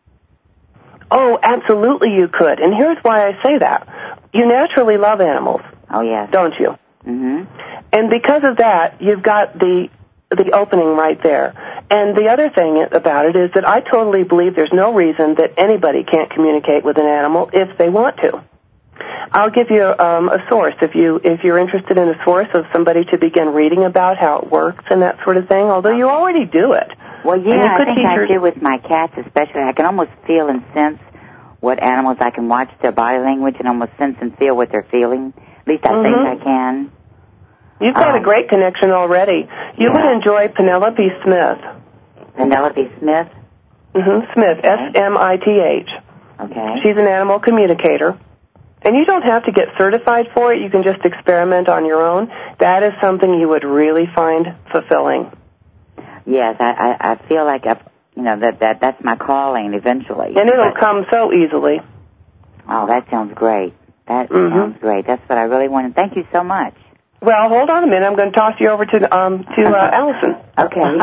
[SPEAKER 3] Oh, absolutely you could. And here's why I say that. You naturally love animals.
[SPEAKER 8] Oh, yes.
[SPEAKER 3] Don't you?
[SPEAKER 8] Mm-hmm.
[SPEAKER 3] And because of that, you've got the opening right there. And the other thing about it is that I totally believe there's no reason that anybody can't communicate with an animal if they want to. I'll give you a source if you're interested in a source of somebody to begin reading about how it works and that sort of thing, although you already do it.
[SPEAKER 8] Well, yeah, I think I do with my cats especially. I can almost feel and sense what animals, I can watch their body language and almost sense and feel what they're feeling. At least I think I can.
[SPEAKER 3] You've got a great connection already. You would enjoy Penelope Smith.
[SPEAKER 8] Penelope Smith?
[SPEAKER 3] Mm-hmm. Smith, S-M-I-T-H.
[SPEAKER 8] Okay.
[SPEAKER 3] She's an animal communicator. And you don't have to get certified for it. You can just experiment on your own. That is something you would really find fulfilling.
[SPEAKER 8] Yes, I feel like that's my calling eventually.
[SPEAKER 3] And it'll come so easily.
[SPEAKER 8] Oh, that sounds great. That sounds great. That's what I really wanted. Thank you so much.
[SPEAKER 3] Well, hold on a minute. I'm going to toss you over to Allison.
[SPEAKER 8] Okay.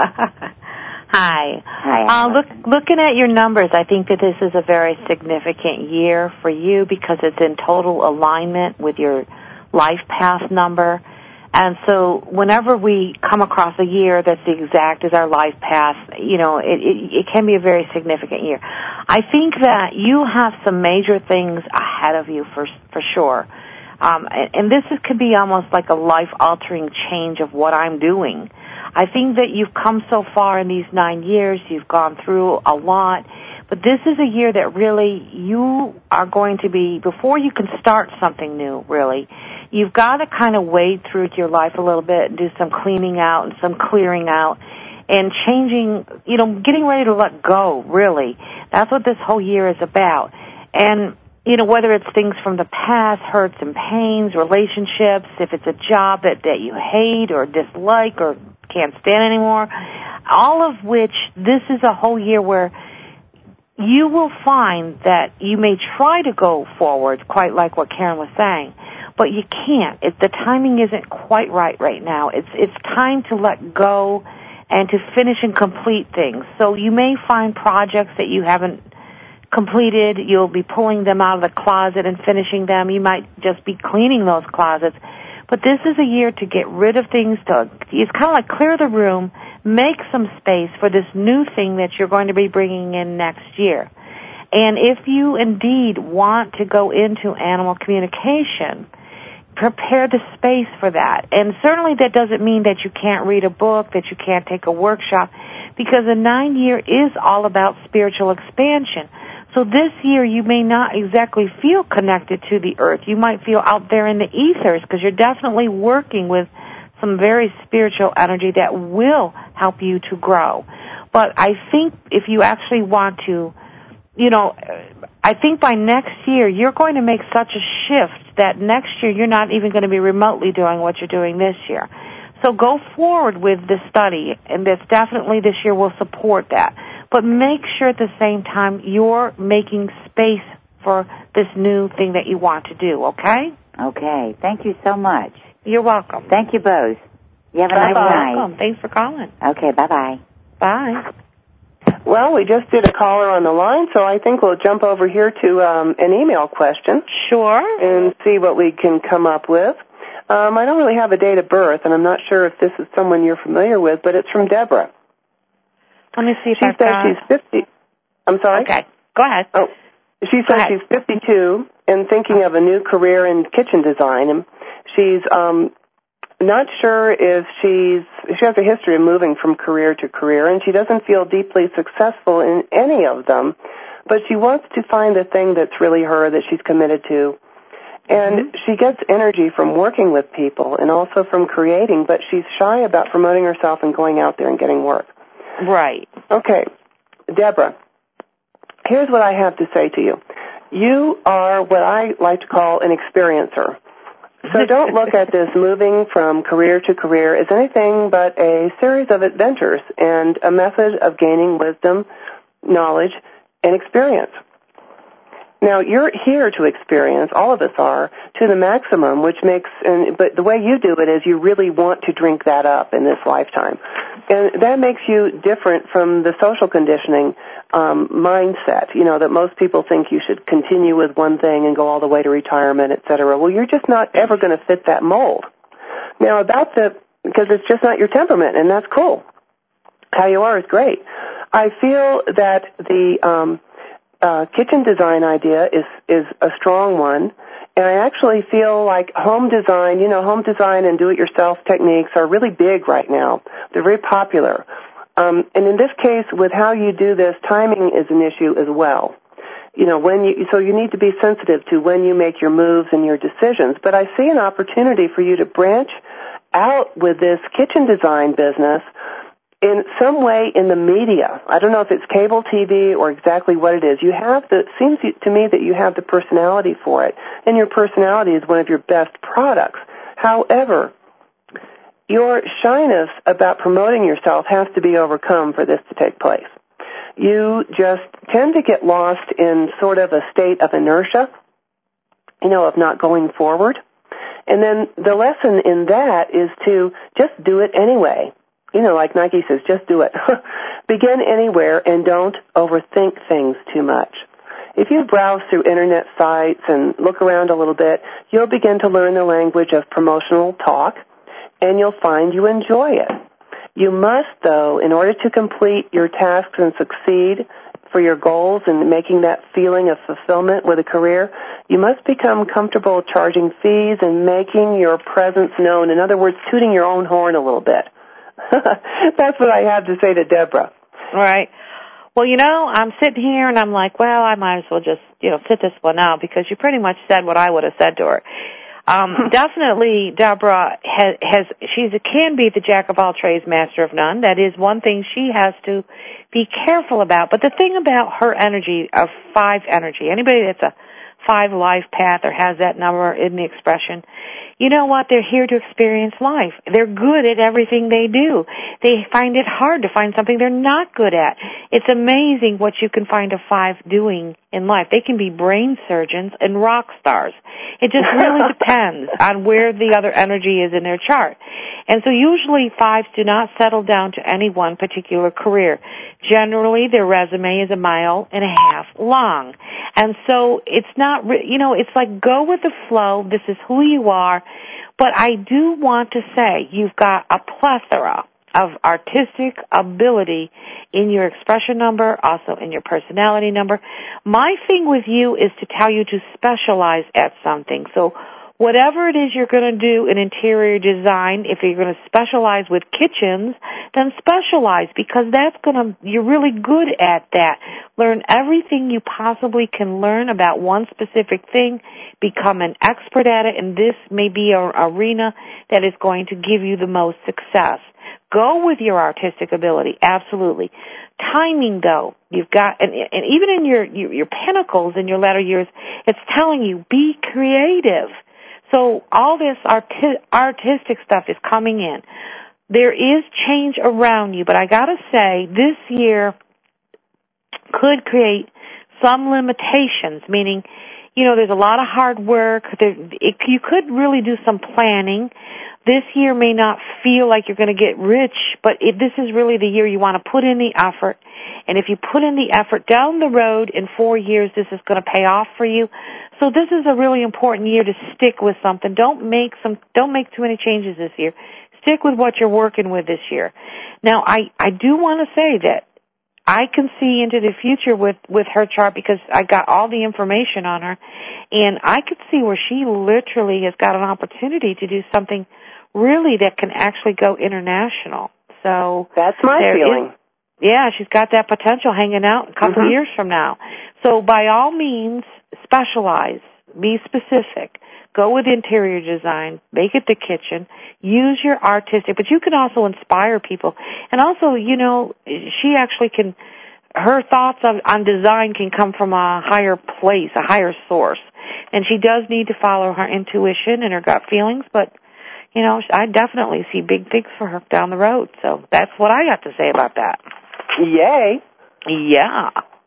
[SPEAKER 2] Hi.
[SPEAKER 8] Hi.
[SPEAKER 2] Looking at your numbers, I think that this is a very significant year for you because it's in total alignment with your life path number. And so whenever we come across a year that's the exact as our life path, it can be a very significant year. I think that you have some major things ahead of you for sure. And this could be almost like a life-altering change of what I'm doing. I think that you've come so far in these 9 years. You've gone through a lot. But this is a year that really you are going to be, before you can start something new, really, you've got to kind of wade through your life a little bit and do some cleaning out and some clearing out and changing, getting ready to let go, really. That's what this whole year is about. And whether it's things from the past, hurts and pains, relationships, if it's a job that you hate or dislike or can't stand anymore, all of which this is a whole year where you will find that you may try to go forward, quite like what Karen was saying, but you can't. The timing isn't quite right now. It's time to let go and to finish and complete things. So you may find projects that you haven't completed. You'll be pulling them out of the closet and finishing them. You might just be cleaning those closets. But this is a year to get rid of things. It's kind of like clear the room, make some space for this new thing that you're going to be bringing in next year. And if you indeed want to go into animal communication, prepare the space for that. And certainly that doesn't mean that you can't read a book, that you can't take a workshop, because the 9 year is all about spiritual expansion. So this year you may not exactly feel connected to the earth. You might feel out there in the ethers because you're definitely working with some very spiritual energy that will help you to grow. But I think if you actually want to, I think by next year you're going to make such a shift that next year you're not even going to be remotely doing what you're doing this year. So go forward with the study, and this definitely this year will support that. But make sure at the same time you're making space for this new thing that you want to do, okay?
[SPEAKER 8] Okay. Thank you so much.
[SPEAKER 2] You're welcome.
[SPEAKER 8] Thank you both. You have a nice night.
[SPEAKER 2] Welcome. Thanks for calling.
[SPEAKER 8] Okay, bye-bye.
[SPEAKER 2] Bye.
[SPEAKER 3] Well, we just did a caller on the line, so I think we'll jump over here to an email question.
[SPEAKER 2] Sure.
[SPEAKER 3] And see what we can come up with. I don't really have a date of birth, and I'm not sure if this is someone you're familiar with, but it's from Deborah.
[SPEAKER 2] Let me see if
[SPEAKER 3] she says she's 50. I'm sorry?
[SPEAKER 2] Okay. Go ahead.
[SPEAKER 3] Oh, she says she's 52 and thinking of a new career in kitchen design. And she's not sure if she has a history of moving from career to career, and she doesn't feel deeply successful in any of them, but she wants to find the thing that's really her, that she's committed to. And she gets energy from working with people and also from creating, but she's shy about promoting herself and going out there and getting work.
[SPEAKER 2] Right.
[SPEAKER 3] Okay. Deborah, here's what I have to say to you. You are what I like to call an experiencer. So don't look at this moving from career to career as anything but a series of adventures and a method of gaining wisdom, knowledge, and experience. Now, you're here to experience, all of us are, to the maximum, but the way you do it is you really want to drink that up in this lifetime. And that makes you different from the social conditioning mindset, that most people think you should continue with one thing and go all the way to retirement, et cetera. Well, you're just not ever going to fit that mold. Now, because it's just not your temperament, and that's cool. How you are is great. I feel that the kitchen design idea is a strong one, and I actually feel like home design and do-it-yourself techniques are really big right now. They're very popular. And in this case, with how you do this, timing is an issue as well. So you need to be sensitive to when you make your moves and your decisions. But I see an opportunity for you to branch out with this kitchen design business in some way in the media. I don't know if it's cable TV or exactly what it is. It seems to me that you have the personality for it, and your personality is one of your best products. However, your shyness about promoting yourself has to be overcome for this to take place. You just tend to get lost in sort of a state of inertia, of not going forward. And then the lesson in that is to just do it anyway. Like Nike says, just do it. Begin anywhere and don't overthink things too much. If you browse through internet sites and look around a little bit, you'll begin to learn the language of promotional talk, and you'll find you enjoy it. You must, though, in order to complete your tasks and succeed for your goals and making that feeling of fulfillment with a career, you must become comfortable charging fees and making your presence known. In other words, tooting your own horn a little bit. That's what I have to say to Deborah.
[SPEAKER 2] Right. Well, I'm sitting here and I'm like, well, I might as well just, sit this one out because you pretty much said what I would have said to her. Definitely, Deborah can be the jack of all trades, master of none. That is one thing she has to be careful about. But the thing about her energy, of 5 energy, anybody that's a 5 life path or has that number in the expression, you know what? They're here to experience life. They're good at everything they do. They find it hard to find something they're not good at. It's amazing what you can find a 5 doing in life. They can be brain surgeons and rock stars. It just really depends on where the other energy is in their chart. And so usually 5s do not settle down to any one particular career. Generally, their resume is 1.5 miles long. And so it's not, it's like go with the flow. This is who you are. But I do want to say you've got a plethora of artistic ability in your expression number, also in your personality number. My thing with you is to tell you to specialize at something. So whatever it is you're going to do in interior design, if you're going to specialize with kitchens, then specialize because you're really good at that. Learn everything you possibly can learn about one specific thing, become an expert at it, and this may be an arena that is going to give you the most success. Go with your artistic ability, absolutely. Timing, though, you've got, and even in your pentacles in your latter years, it's telling you, be creative. So all this artistic stuff is coming in. There is change around you, but I gotta say, this year could create some limitations, meaning, there's a lot of hard work. You could really do some planning. This year may not feel like you're going to get rich, but this is really the year you want to put in the effort. And if you put in the effort down the road in 4 years, this is going to pay off for you. So this is a really important year to stick with something. Don't make too many changes this year. Stick with what you're working with this year. Now, I do want to say that I can see into the future with her chart because I got all the information on her, and I could see where she literally has got an opportunity to do something really that can actually go international. So
[SPEAKER 3] that's my feeling.
[SPEAKER 2] She's got that potential hanging out a couple years from now. So by all means, specialize, be specific. Go with interior design, make it the kitchen, use your artistic, but you can also inspire people. And also, she actually can her thoughts on design can come from a higher place, a higher source. And she does need to follow her intuition and her gut feelings, but, you know, I definitely see big things for her down the road. So that's what I got to say about that.
[SPEAKER 3] Yay.
[SPEAKER 2] Yeah.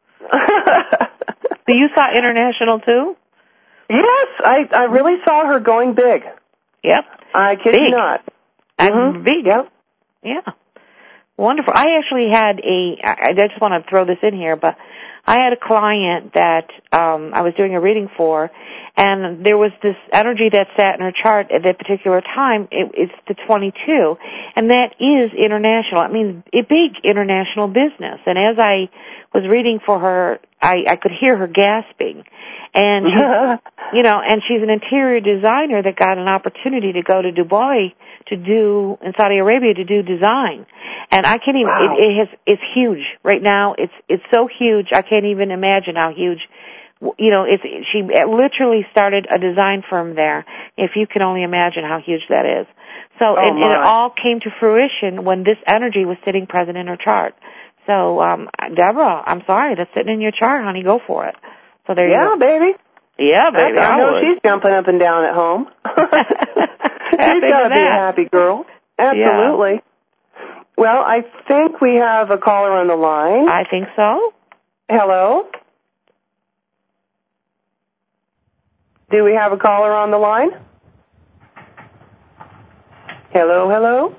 [SPEAKER 2] So you saw International too?
[SPEAKER 3] Yes, I really saw her going big.
[SPEAKER 2] Yep.
[SPEAKER 3] I kid you not.
[SPEAKER 2] Big.
[SPEAKER 3] Yep.
[SPEAKER 2] Yeah. Wonderful. I actually had I just want to throw this in here, but I had a client that I was doing a reading for, and there was this energy that sat in her chart at that particular time. It's the 22, and that is international. I mean, a big international business. And as I was reading for her, I could hear her gasping. And she's, you know, and she's an interior designer that got an opportunity to go to Dubai in Saudi Arabia to do design. And I can't even,
[SPEAKER 3] wow.
[SPEAKER 2] It's huge right now. It's so huge. I can't even imagine how huge. You know, she literally started a design firm there. If you can only imagine how huge that is. So, and it all came to fruition when this energy was sitting present in her chart. So, Deborah, I'm sorry, that's sitting in your chart, honey. Go for it. So there you go.
[SPEAKER 3] Yeah, baby.
[SPEAKER 2] Yeah, baby.
[SPEAKER 3] I know she's jumping up and down at home. She's got to be a happy girl. Absolutely. Yeah. Well, I think we have a caller on the line.
[SPEAKER 2] I think so.
[SPEAKER 3] Hello? Do we have a caller on the line? Hello, hello?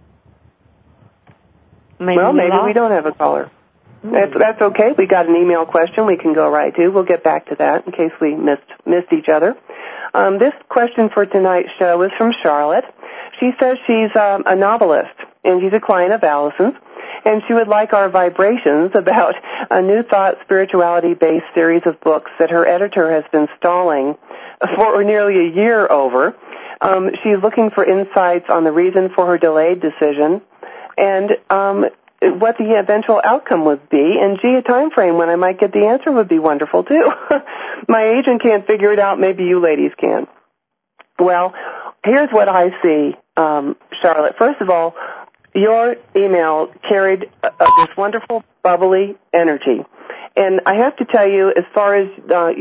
[SPEAKER 3] Maybe we don't have a caller. That's okay. We got an email question we can go right to. We'll get back to that in case we missed each other. This question for tonight's show is from Charlotte. She says she's a novelist, and she's a client of Allison's, and she would like our vibrations about a New Thought spirituality-based series of books that her editor has been stalling for nearly a year over. She's looking for insights on the reason for her delayed decision and what the eventual outcome would be, and a time frame when I might get the answer would be wonderful, too. My agent can't figure it out. Maybe you ladies can. Well, here's what I see, Charlotte. First of all, your email carried this wonderful, bubbly energy. And I have to tell you, as far as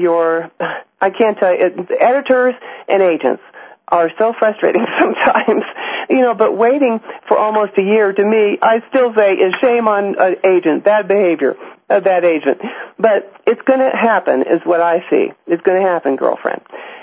[SPEAKER 3] I can't tell you, editors and agents are so frustrating sometimes, you know, but waiting for almost a year, to me, I still say is shame on an agent, bad behavior of that agent. But it's going to happen, is what I see. It's going to happen, girlfriend.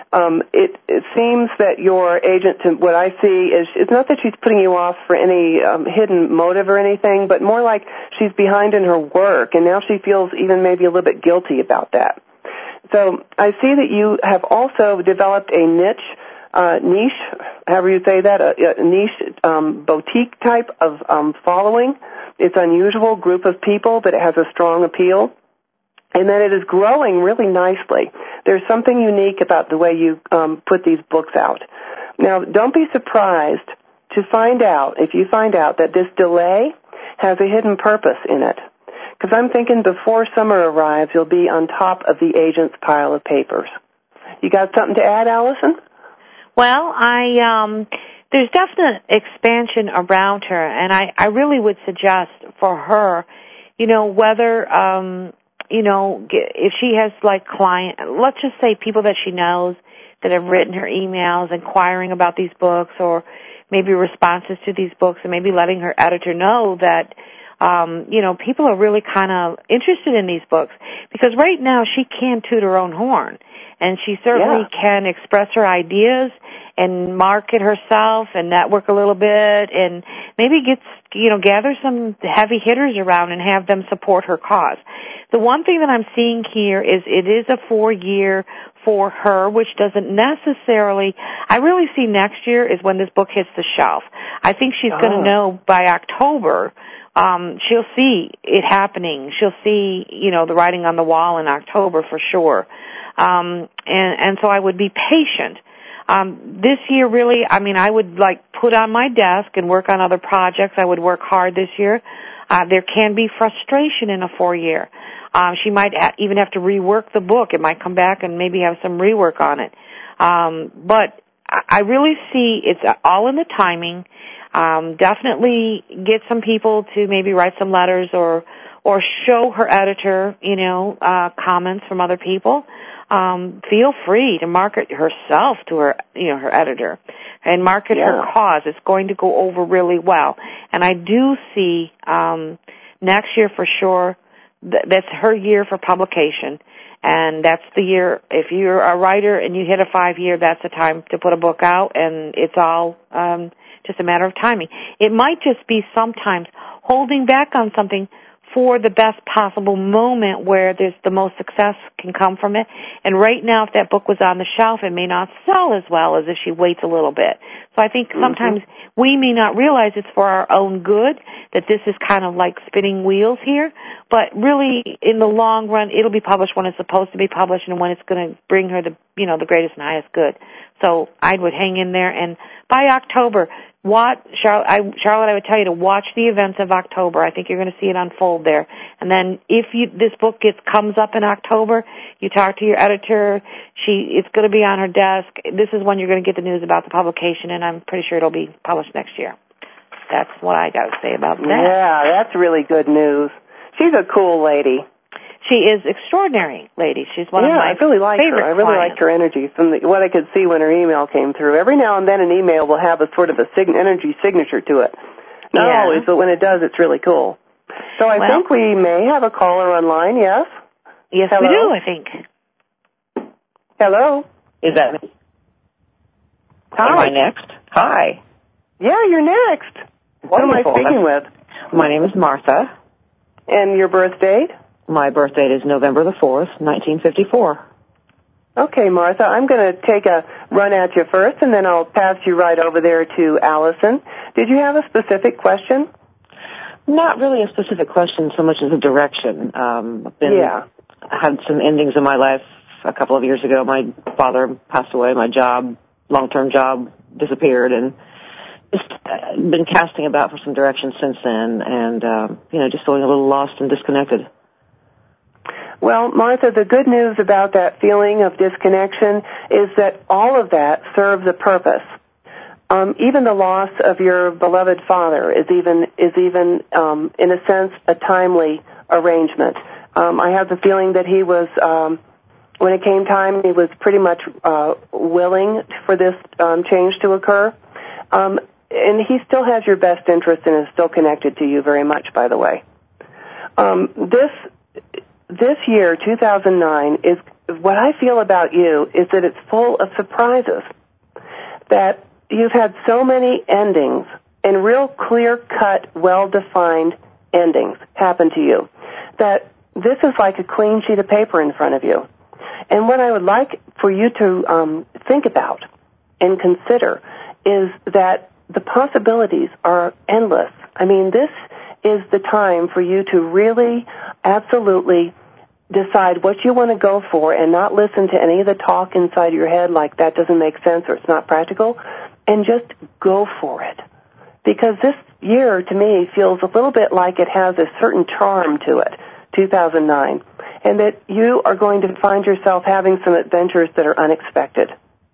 [SPEAKER 3] It seems that your agent, what I see is, it's not that she's putting you off for any hidden motive or anything, but more like she's behind in her work, and now she feels even maybe a little bit guilty about that. So I see that you have also developed a niche, however you say that, a niche boutique type of following. It's an unusual group of people, but it has a strong appeal, and that it is growing really nicely. There's something unique about the way you put these books out. Now, don't be surprised to find out, if you find out that this delay has a hidden purpose in it. Because I'm thinking before summer arrives, you'll be on top of the agent's pile of papers. You got something to add, Allison?
[SPEAKER 2] Well, there's definite expansion around her, and I really would suggest for her, you know, whether, you know, if she has like let's just say people that she knows that have written her emails inquiring about these books or maybe responses to these books, and maybe letting her editor know that, you know, people are really kind of interested in these books, because right now she can toot her own horn, and she certainly can express her ideas and market herself and network a little bit, and maybe gather some heavy hitters around and have them support her cause. The one thing that I'm seeing here is it is a 4-year for her, which doesn't necessarily, I really see next year is when this book hits the shelf. I think she's going to know by October. She'll see it happening. She'll see, you know, the writing on the wall in October for sure. And so I would be patient. This year really, I mean, I would put on my desk and work on other projects. I would work hard this year. There can be frustration in a 4-year. She might even have to rework the book. It might come back and maybe have some rework on it. But I really see it's all in the timing. Definitely get some people to maybe write some letters or or show her editor, comments from other people. Feel free to market herself to her, her editor, and market her cause. It's going to go over really well. And I do see next year for sure. That's her year for publication. And that's the year, if you're a writer and you hit a 5-year, that's the time to put a book out, and it's all just a matter of timing. It might just be sometimes holding back on something for the best possible moment where there's the most success can come from it. And right now, if that book was on the shelf, it may not sell as well as if she waits a little bit. So I think sometimes we may not realize it's for our own good, that this is kind of like spinning wheels here. But really, in the long run, it'll be published when it's supposed to be published and when it's going to bring her the greatest and highest good. So I would hang in there, and by October, Charlotte, I would tell you to watch the events of October. I think you're going to see it unfold there. And then if this book comes up in October, you talk to your editor. It's going to be on her desk. This is when you're going to get the news about the publication, and I'm pretty sure it'll be published next year. That's what I got to say about that.
[SPEAKER 3] Yeah, that's really good news. She's a cool lady.
[SPEAKER 2] She is extraordinary lady. She's one of my
[SPEAKER 3] I really like
[SPEAKER 2] favorite
[SPEAKER 3] her. I really liked her energy from what I could see when her email came through. Every now and then an email will have a sort of energy signature to it. Not always, but when it does, it's really cool. So I think we may have a caller online, yes?
[SPEAKER 2] Yes, we do, I think.
[SPEAKER 3] Hello?
[SPEAKER 14] Is that me?
[SPEAKER 3] Hi.
[SPEAKER 14] Am I next? Hi.
[SPEAKER 3] Yeah, you're next. Wonderful. Who am I speaking with?
[SPEAKER 14] My name is Martha.
[SPEAKER 3] And your birth date?
[SPEAKER 14] My birth date is November the 4th, 1954.
[SPEAKER 3] Okay, Martha, I'm going to take a run at you first, and then I'll pass you right over there to Allison. Did you have a specific question?
[SPEAKER 14] Not really a specific question so much as a direction. I had some endings in my life a couple of years ago. My father passed away. My long-term job, disappeared, and just been casting about for some direction since then, and just feeling a little lost and disconnected.
[SPEAKER 3] Well, Martha, the good news about that feeling of disconnection is that all of that serves a purpose. Even the loss of your beloved father is even in a sense a timely arrangement. I have the feeling that he was, when it came time, he was pretty much willing for this change to occur. And he still has your best interest and is still connected to you very much, by the way. This year, 2009, is what I feel about you is that it's full of surprises. That you've had so many endings and real clear-cut, well-defined endings happen to you. That this is like a clean sheet of paper in front of you. And what I would like for you to think about and consider is that the possibilities are endless. I mean, this is the time for you to really, absolutely decide what you want to go for and not listen to any of the talk inside your head like that doesn't make sense or it's not practical, and just go for it. Because this year, to me, feels a little bit like it has a certain charm to it, 2009, and that you are going to find yourself having some adventures that are unexpected.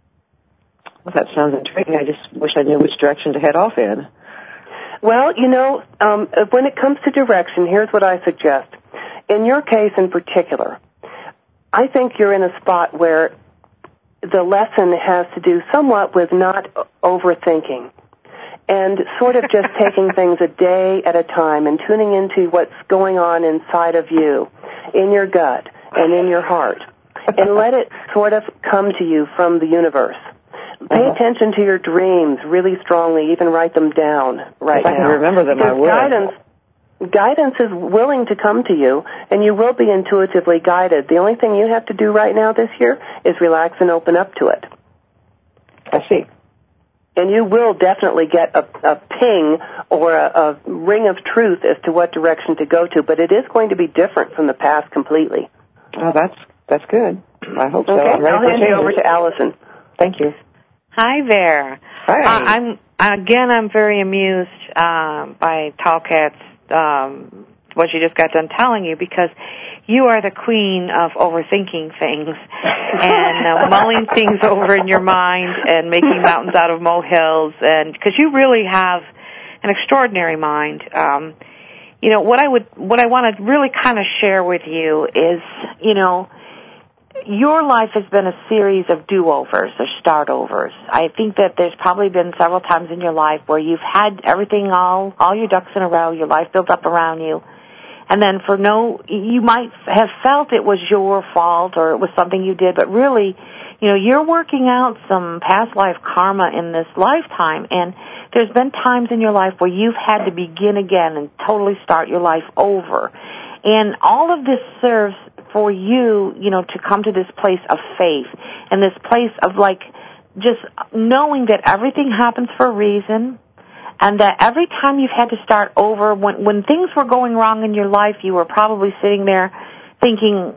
[SPEAKER 14] Well, that sounds intriguing. I just wish I knew which direction to head off in.
[SPEAKER 3] Well, when it comes to direction, here's what I suggest. In your case in particular, I think you're in a spot where the lesson has to do somewhat with not overthinking and sort of just taking things a day at a time and tuning into what's going on inside of you, in your gut and in your heart, and let it sort of come to you from the universe. Pay attention to your dreams really strongly, even write them down right now.
[SPEAKER 14] If I can remember them, I will.
[SPEAKER 3] Guidance is willing to come to you, and you will be intuitively guided. The only thing you have to do right now this year is relax and open up to it.
[SPEAKER 14] I see.
[SPEAKER 3] And you will definitely get a ping or a ring of truth as to what direction to go to, but it is going to be different from the past completely.
[SPEAKER 14] Oh, that's good. I hope so.
[SPEAKER 3] Okay, I'll hand you over to Allison.
[SPEAKER 14] Thank you.
[SPEAKER 2] Hi there.
[SPEAKER 14] Hi.
[SPEAKER 2] I'm very amused by Tallcat's what you just got done telling you, because you are the queen of overthinking things and mulling things over in your mind and making mountains out of molehills, and because you really have an extraordinary mind. what I want to really kind of share with you is, your life has been a series of do-overs or start-overs. I think that there's probably been several times in your life where you've had everything, all your ducks in a row, your life built up around you, and then you might have felt it was your fault or it was something you did, but really, you're working out some past life karma in this lifetime, and there's been times in your life where you've had to begin again and totally start your life over. And all of this serves for you, to come to this place of faith and this place of just knowing that everything happens for a reason, and that every time you've had to start over, when things were going wrong in your life, you were probably sitting there thinking,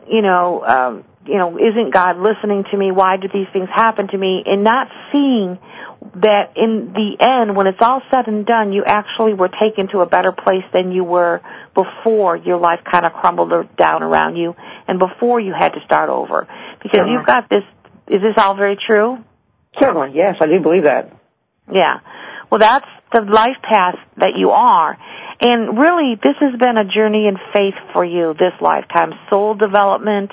[SPEAKER 2] isn't God listening to me? Why do these things happen to me? And not seeing that in the end, when it's all said and done, you actually were taken to a better place than you were before your life kind of crumbled down around you and before you had to start over. Because you've got this, is this all very true?
[SPEAKER 14] Certainly, yes, I do believe that.
[SPEAKER 2] Yeah. Well, that's the life path that you are. And really, this has been a journey in faith for you this lifetime. Soul development,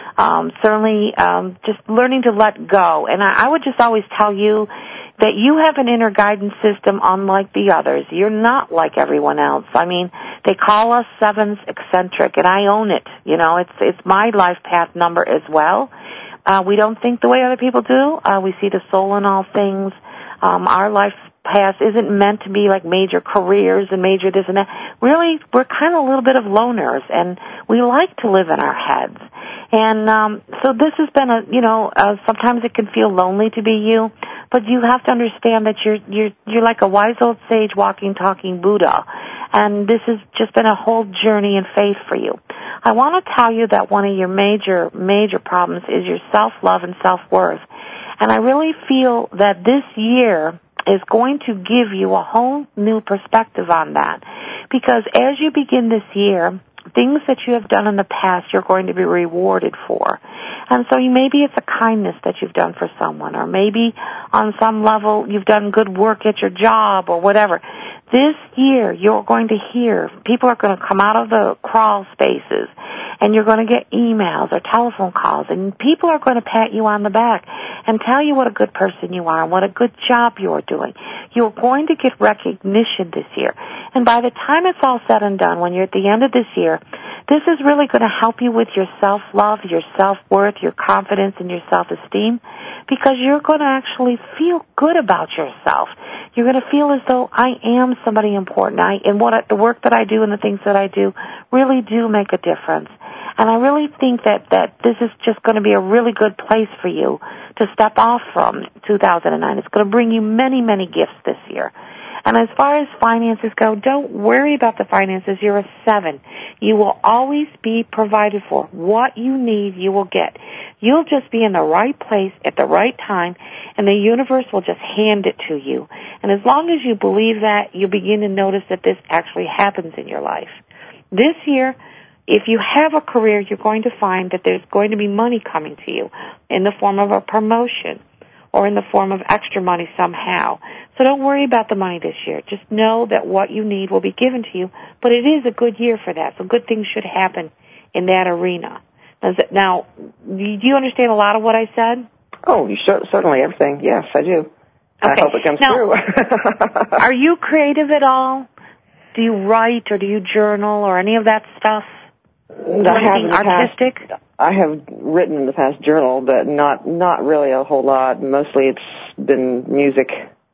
[SPEAKER 2] certainly just learning to let go. And I would just always tell you that you have an inner guidance system unlike the others. You're not like everyone else. I mean, they call us sevens eccentric, and I own it. It's my life path number as well. We don't think the way other people do. We see the soul in all things. Our life path isn't meant to be like major careers and major this and that. Really, we're kind of a little bit of loners, and we like to live in our heads. And so this has been sometimes it can feel lonely to be you, but you have to understand that you're like a wise old sage walking, talking Buddha, and this has just been a whole journey in faith for you. I want to tell you that one of your major problems is your self-love and self-worth, and I really feel that this year is going to give you a whole new perspective on that, because as you begin this year, things that you have done in the past you're going to be rewarded for. And so maybe it's a kindness that you've done for someone, or maybe on some level you've done good work at your job or whatever. This year you're going to hear, people are going to come out of the crawl spaces, and you're going to get emails or telephone calls, and people are going to pat you on the back and tell you what a good person you are and what a good job you're doing. You're going to get recognition this year. And by the time it's all said and done, when you're at the end of this year, this is really going to help you with your self-love, your self-worth, your confidence, and your self-esteem, because you're going to actually feel good about yourself. You're going to feel as though I am somebody important. The work that I do and the things that I do really do make a difference. And I really think that this is just going to be a really good place for you to step off from 2009. It's going to bring you many, many gifts this year. And as far as finances go, don't worry about the finances. You're a 7. You will always be provided for. What you need, you will get. You'll just be in the right place at the right time, and the universe will just hand it to you. And as long as you believe that, you begin to notice that this actually happens in your life. This year, if you have a career, you're going to find that there's going to be money coming to you in the form of a promotion or in the form of extra money somehow. So don't worry about the money this year. Just know that what you need will be given to you, but it is a good year for that, so good things should happen in that arena. Now, do you understand a lot of what I said?
[SPEAKER 14] Oh, certainly everything. Yes, I do. Okay. I hope it comes through.
[SPEAKER 2] Are you creative at all? Do you write or do you journal or any of that stuff? Anything artistic?
[SPEAKER 14] I have written in the past, journal, but not really a whole lot. Mostly it's been music.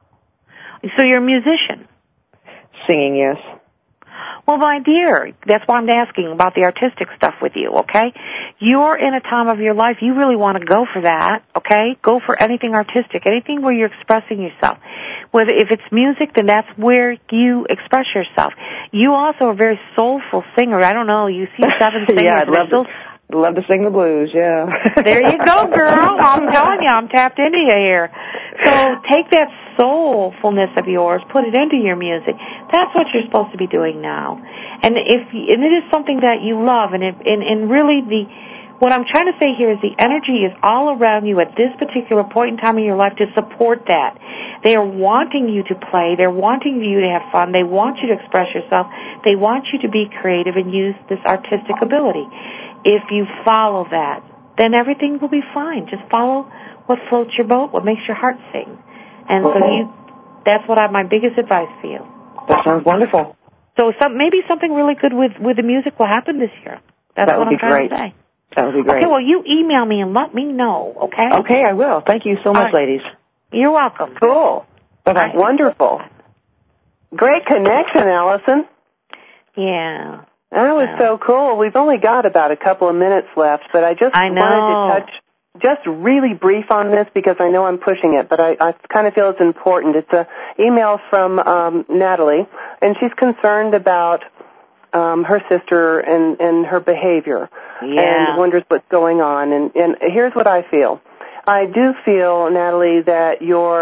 [SPEAKER 2] So you're a musician?
[SPEAKER 14] Singing, yes.
[SPEAKER 2] Well, my dear, that's why I'm asking about the artistic stuff with you, okay? You're in a time of your life, you really want to go for that, okay? Go for anything artistic, anything where you're expressing yourself. If it's music, then that's where you express yourself. You also are a very soulful singer. I don't know, you see 7 singers.
[SPEAKER 14] Yeah, I'd love to sing the blues, yeah.
[SPEAKER 2] There you go, girl. I'm telling you, I'm tapped into you here. So take that soulfulness of yours, put it into your music. That's what you're supposed to be doing now. And it is something that you love, and really what I'm trying to say here is the energy is all around you at this particular point in time in your life to support that. They are wanting you to play. They're wanting you to have fun. They want you to express yourself. They want you to be creative and use this artistic ability. If you follow that, then everything will be fine. Just follow what floats your boat, what makes your heart sing. And so that's what my biggest advice for you.
[SPEAKER 14] That sounds wonderful.
[SPEAKER 2] So maybe something really good with the music will happen this year. That's what I'm trying to say.
[SPEAKER 14] That would be great.
[SPEAKER 2] Okay, well, you email me and let me know, okay?
[SPEAKER 14] Okay, I will. Thank you so much, ladies.
[SPEAKER 2] You're welcome.
[SPEAKER 3] Cool.
[SPEAKER 14] Bye-bye.
[SPEAKER 3] Wonderful. Great connection, Allison.
[SPEAKER 2] Yeah.
[SPEAKER 3] That was so cool. We've only got about a couple of minutes left, but I just wanted to touch just really brief on this because I know I'm pushing it, but I kind of feel it's important. It's an email from Natalie, and she's concerned about her sister and her behavior and wonders what's going on. And here's what I feel. I do feel, Natalie, that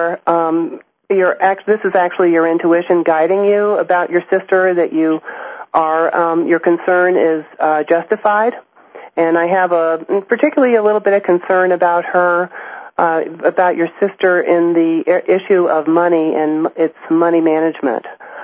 [SPEAKER 3] this is actually your intuition guiding you about your sister, that you are your concern is justified. And I have particularly a little bit of concern about her, about your sister in the issue of money and its money management.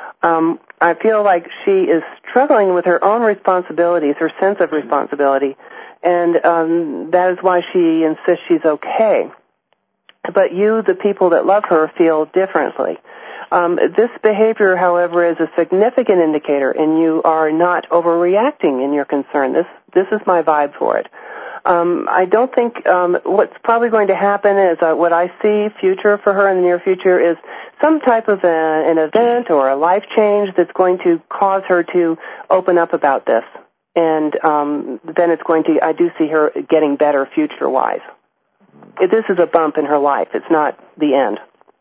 [SPEAKER 3] I feel like she is struggling with her own responsibilities, her sense of responsibility, and that is why she insists she's okay. But you, the people that love her, feel differently. This behavior, however, is a significant indicator, and you are not overreacting in your concern. This is my vibe for it. I don't think what's probably going to happen is what I see future for her in the near future is some type of an event or a life change that's going to cause her to open up about this. And then it's going to, I do see her getting better future-wise. This is a bump in her life. It's not the end.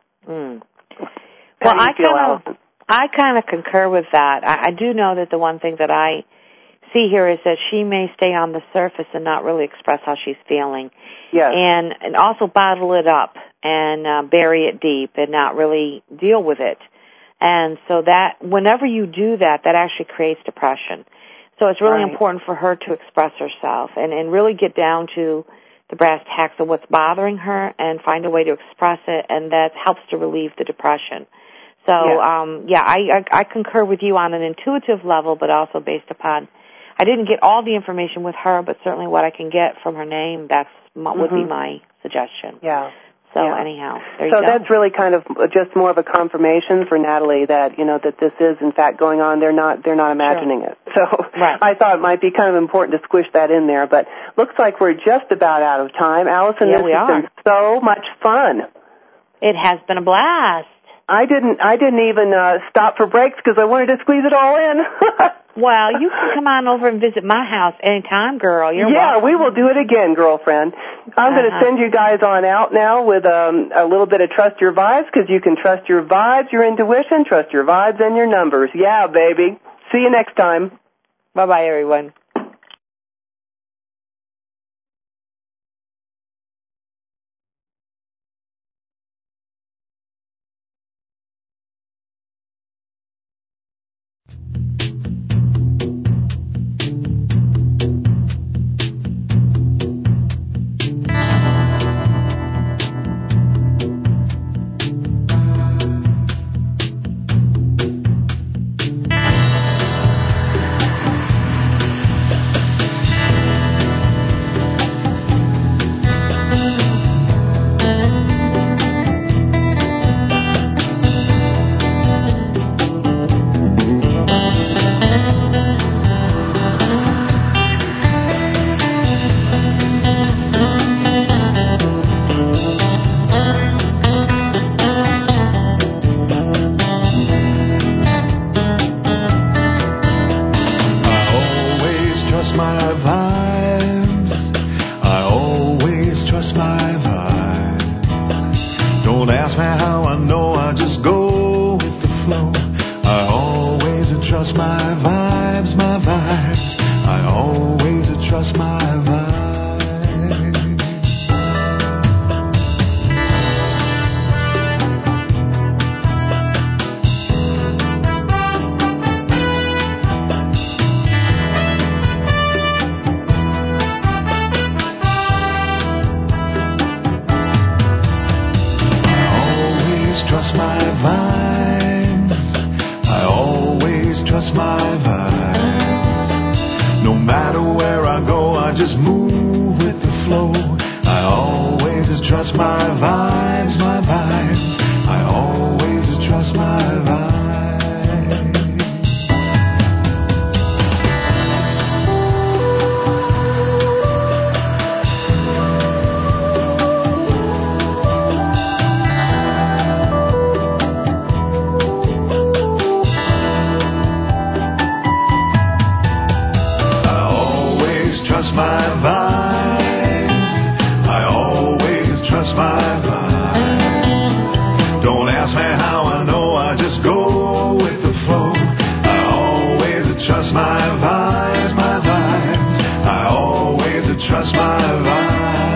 [SPEAKER 2] Well, I kind of concur with that. I do know that the one thing that I see here is that she may stay on the surface and not really express how she's feeling.
[SPEAKER 3] Yes.
[SPEAKER 2] And also bottle it up and bury it deep and not really deal with it. And so that whenever you do that, that actually creates depression. So it's really important for her to express herself and really get down to the brass tacks of what's bothering her and find a way to express it, and that helps to relieve the depression. So, I concur with you on an intuitive level, but also based upon, I didn't get all the information with her, but certainly what I can get from her name, would be my suggestion.
[SPEAKER 3] Yeah.
[SPEAKER 2] So anyhow, there you go.
[SPEAKER 3] So that's really kind of just more of a confirmation for Natalie that, that this is in fact going on. They're not imagining it. So I thought it might be kind of important to squish that in there, but looks like we're just about out of time. Allison, this has been so much fun.
[SPEAKER 2] It has been a blast.
[SPEAKER 3] I didn't even stop for breaks because I wanted to squeeze it all in.
[SPEAKER 2] Well, you can come on over and visit my house anytime, girl. You're welcome.
[SPEAKER 3] We will do it again, girlfriend. I'm going to send you guys on out now with a little bit of Trust Your Vibes, because you can trust your vibes, your intuition, trust your vibes and your numbers. Yeah, baby. See you next time.
[SPEAKER 2] Bye-bye, everyone.
[SPEAKER 15] trust my vibes. No matter where I go, I just move with the flow. I always trust my vibes, my vibes. I always trust my vibes. My vibes, I always trust my vibes. Don't ask me how I know, I just go with the flow. I always trust my vibes, my vibes. I always trust my vibes.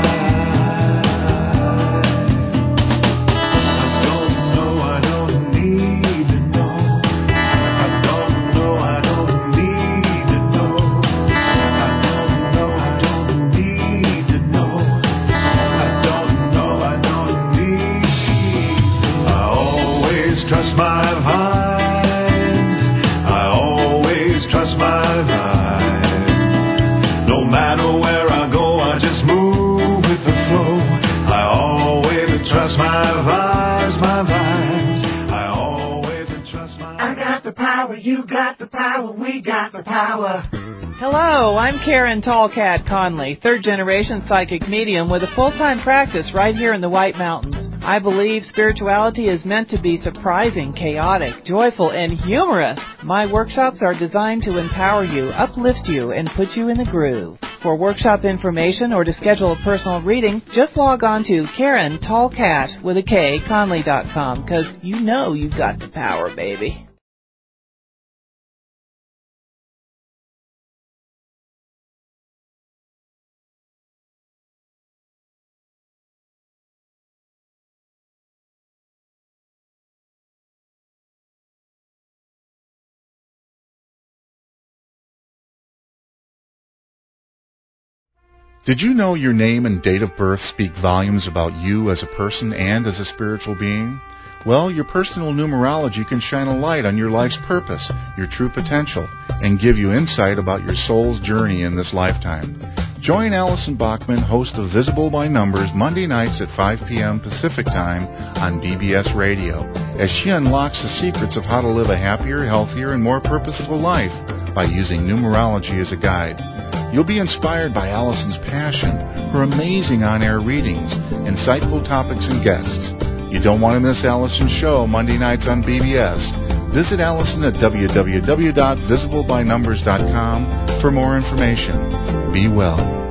[SPEAKER 15] Trust my vibes. I always trust my vibes. No matter where I go, I just move with the flow. I always trust my vibes, my vibes. I always trust my vibes.
[SPEAKER 11] I got the power, you got the power, we got the power.
[SPEAKER 12] Hello, I'm Karen Tallcat Conley, third-generation psychic medium with a full-time practice right here in the White Mountains. I believe spirituality is meant to be surprising, chaotic, joyful, and humorous. My workshops are designed to empower you, uplift you, and put you in the groove. For workshop information or to schedule a personal reading, just log on to Karen Tallcat with a K, Conley.com, because you know you've got the power, baby.
[SPEAKER 1] Did you know your name and date of birth speak volumes about you as a person and as a spiritual being? Well, your personal numerology can shine a light on your life's purpose, your true potential, and give you insight about your soul's journey in this lifetime. Join Allison Bachman, host of Visible by Numbers, Monday nights at 5 p.m. Pacific Time on BBS Radio, as she unlocks the secrets of how to live a happier, healthier, and more purposeful life by using numerology as a guide. You'll be inspired by Allison's passion, her amazing on-air readings, insightful topics, and guests. You don't want to miss Allison's show Monday nights on BBS. Visit Allison at www.visiblebynumbers.com for more information. Be well.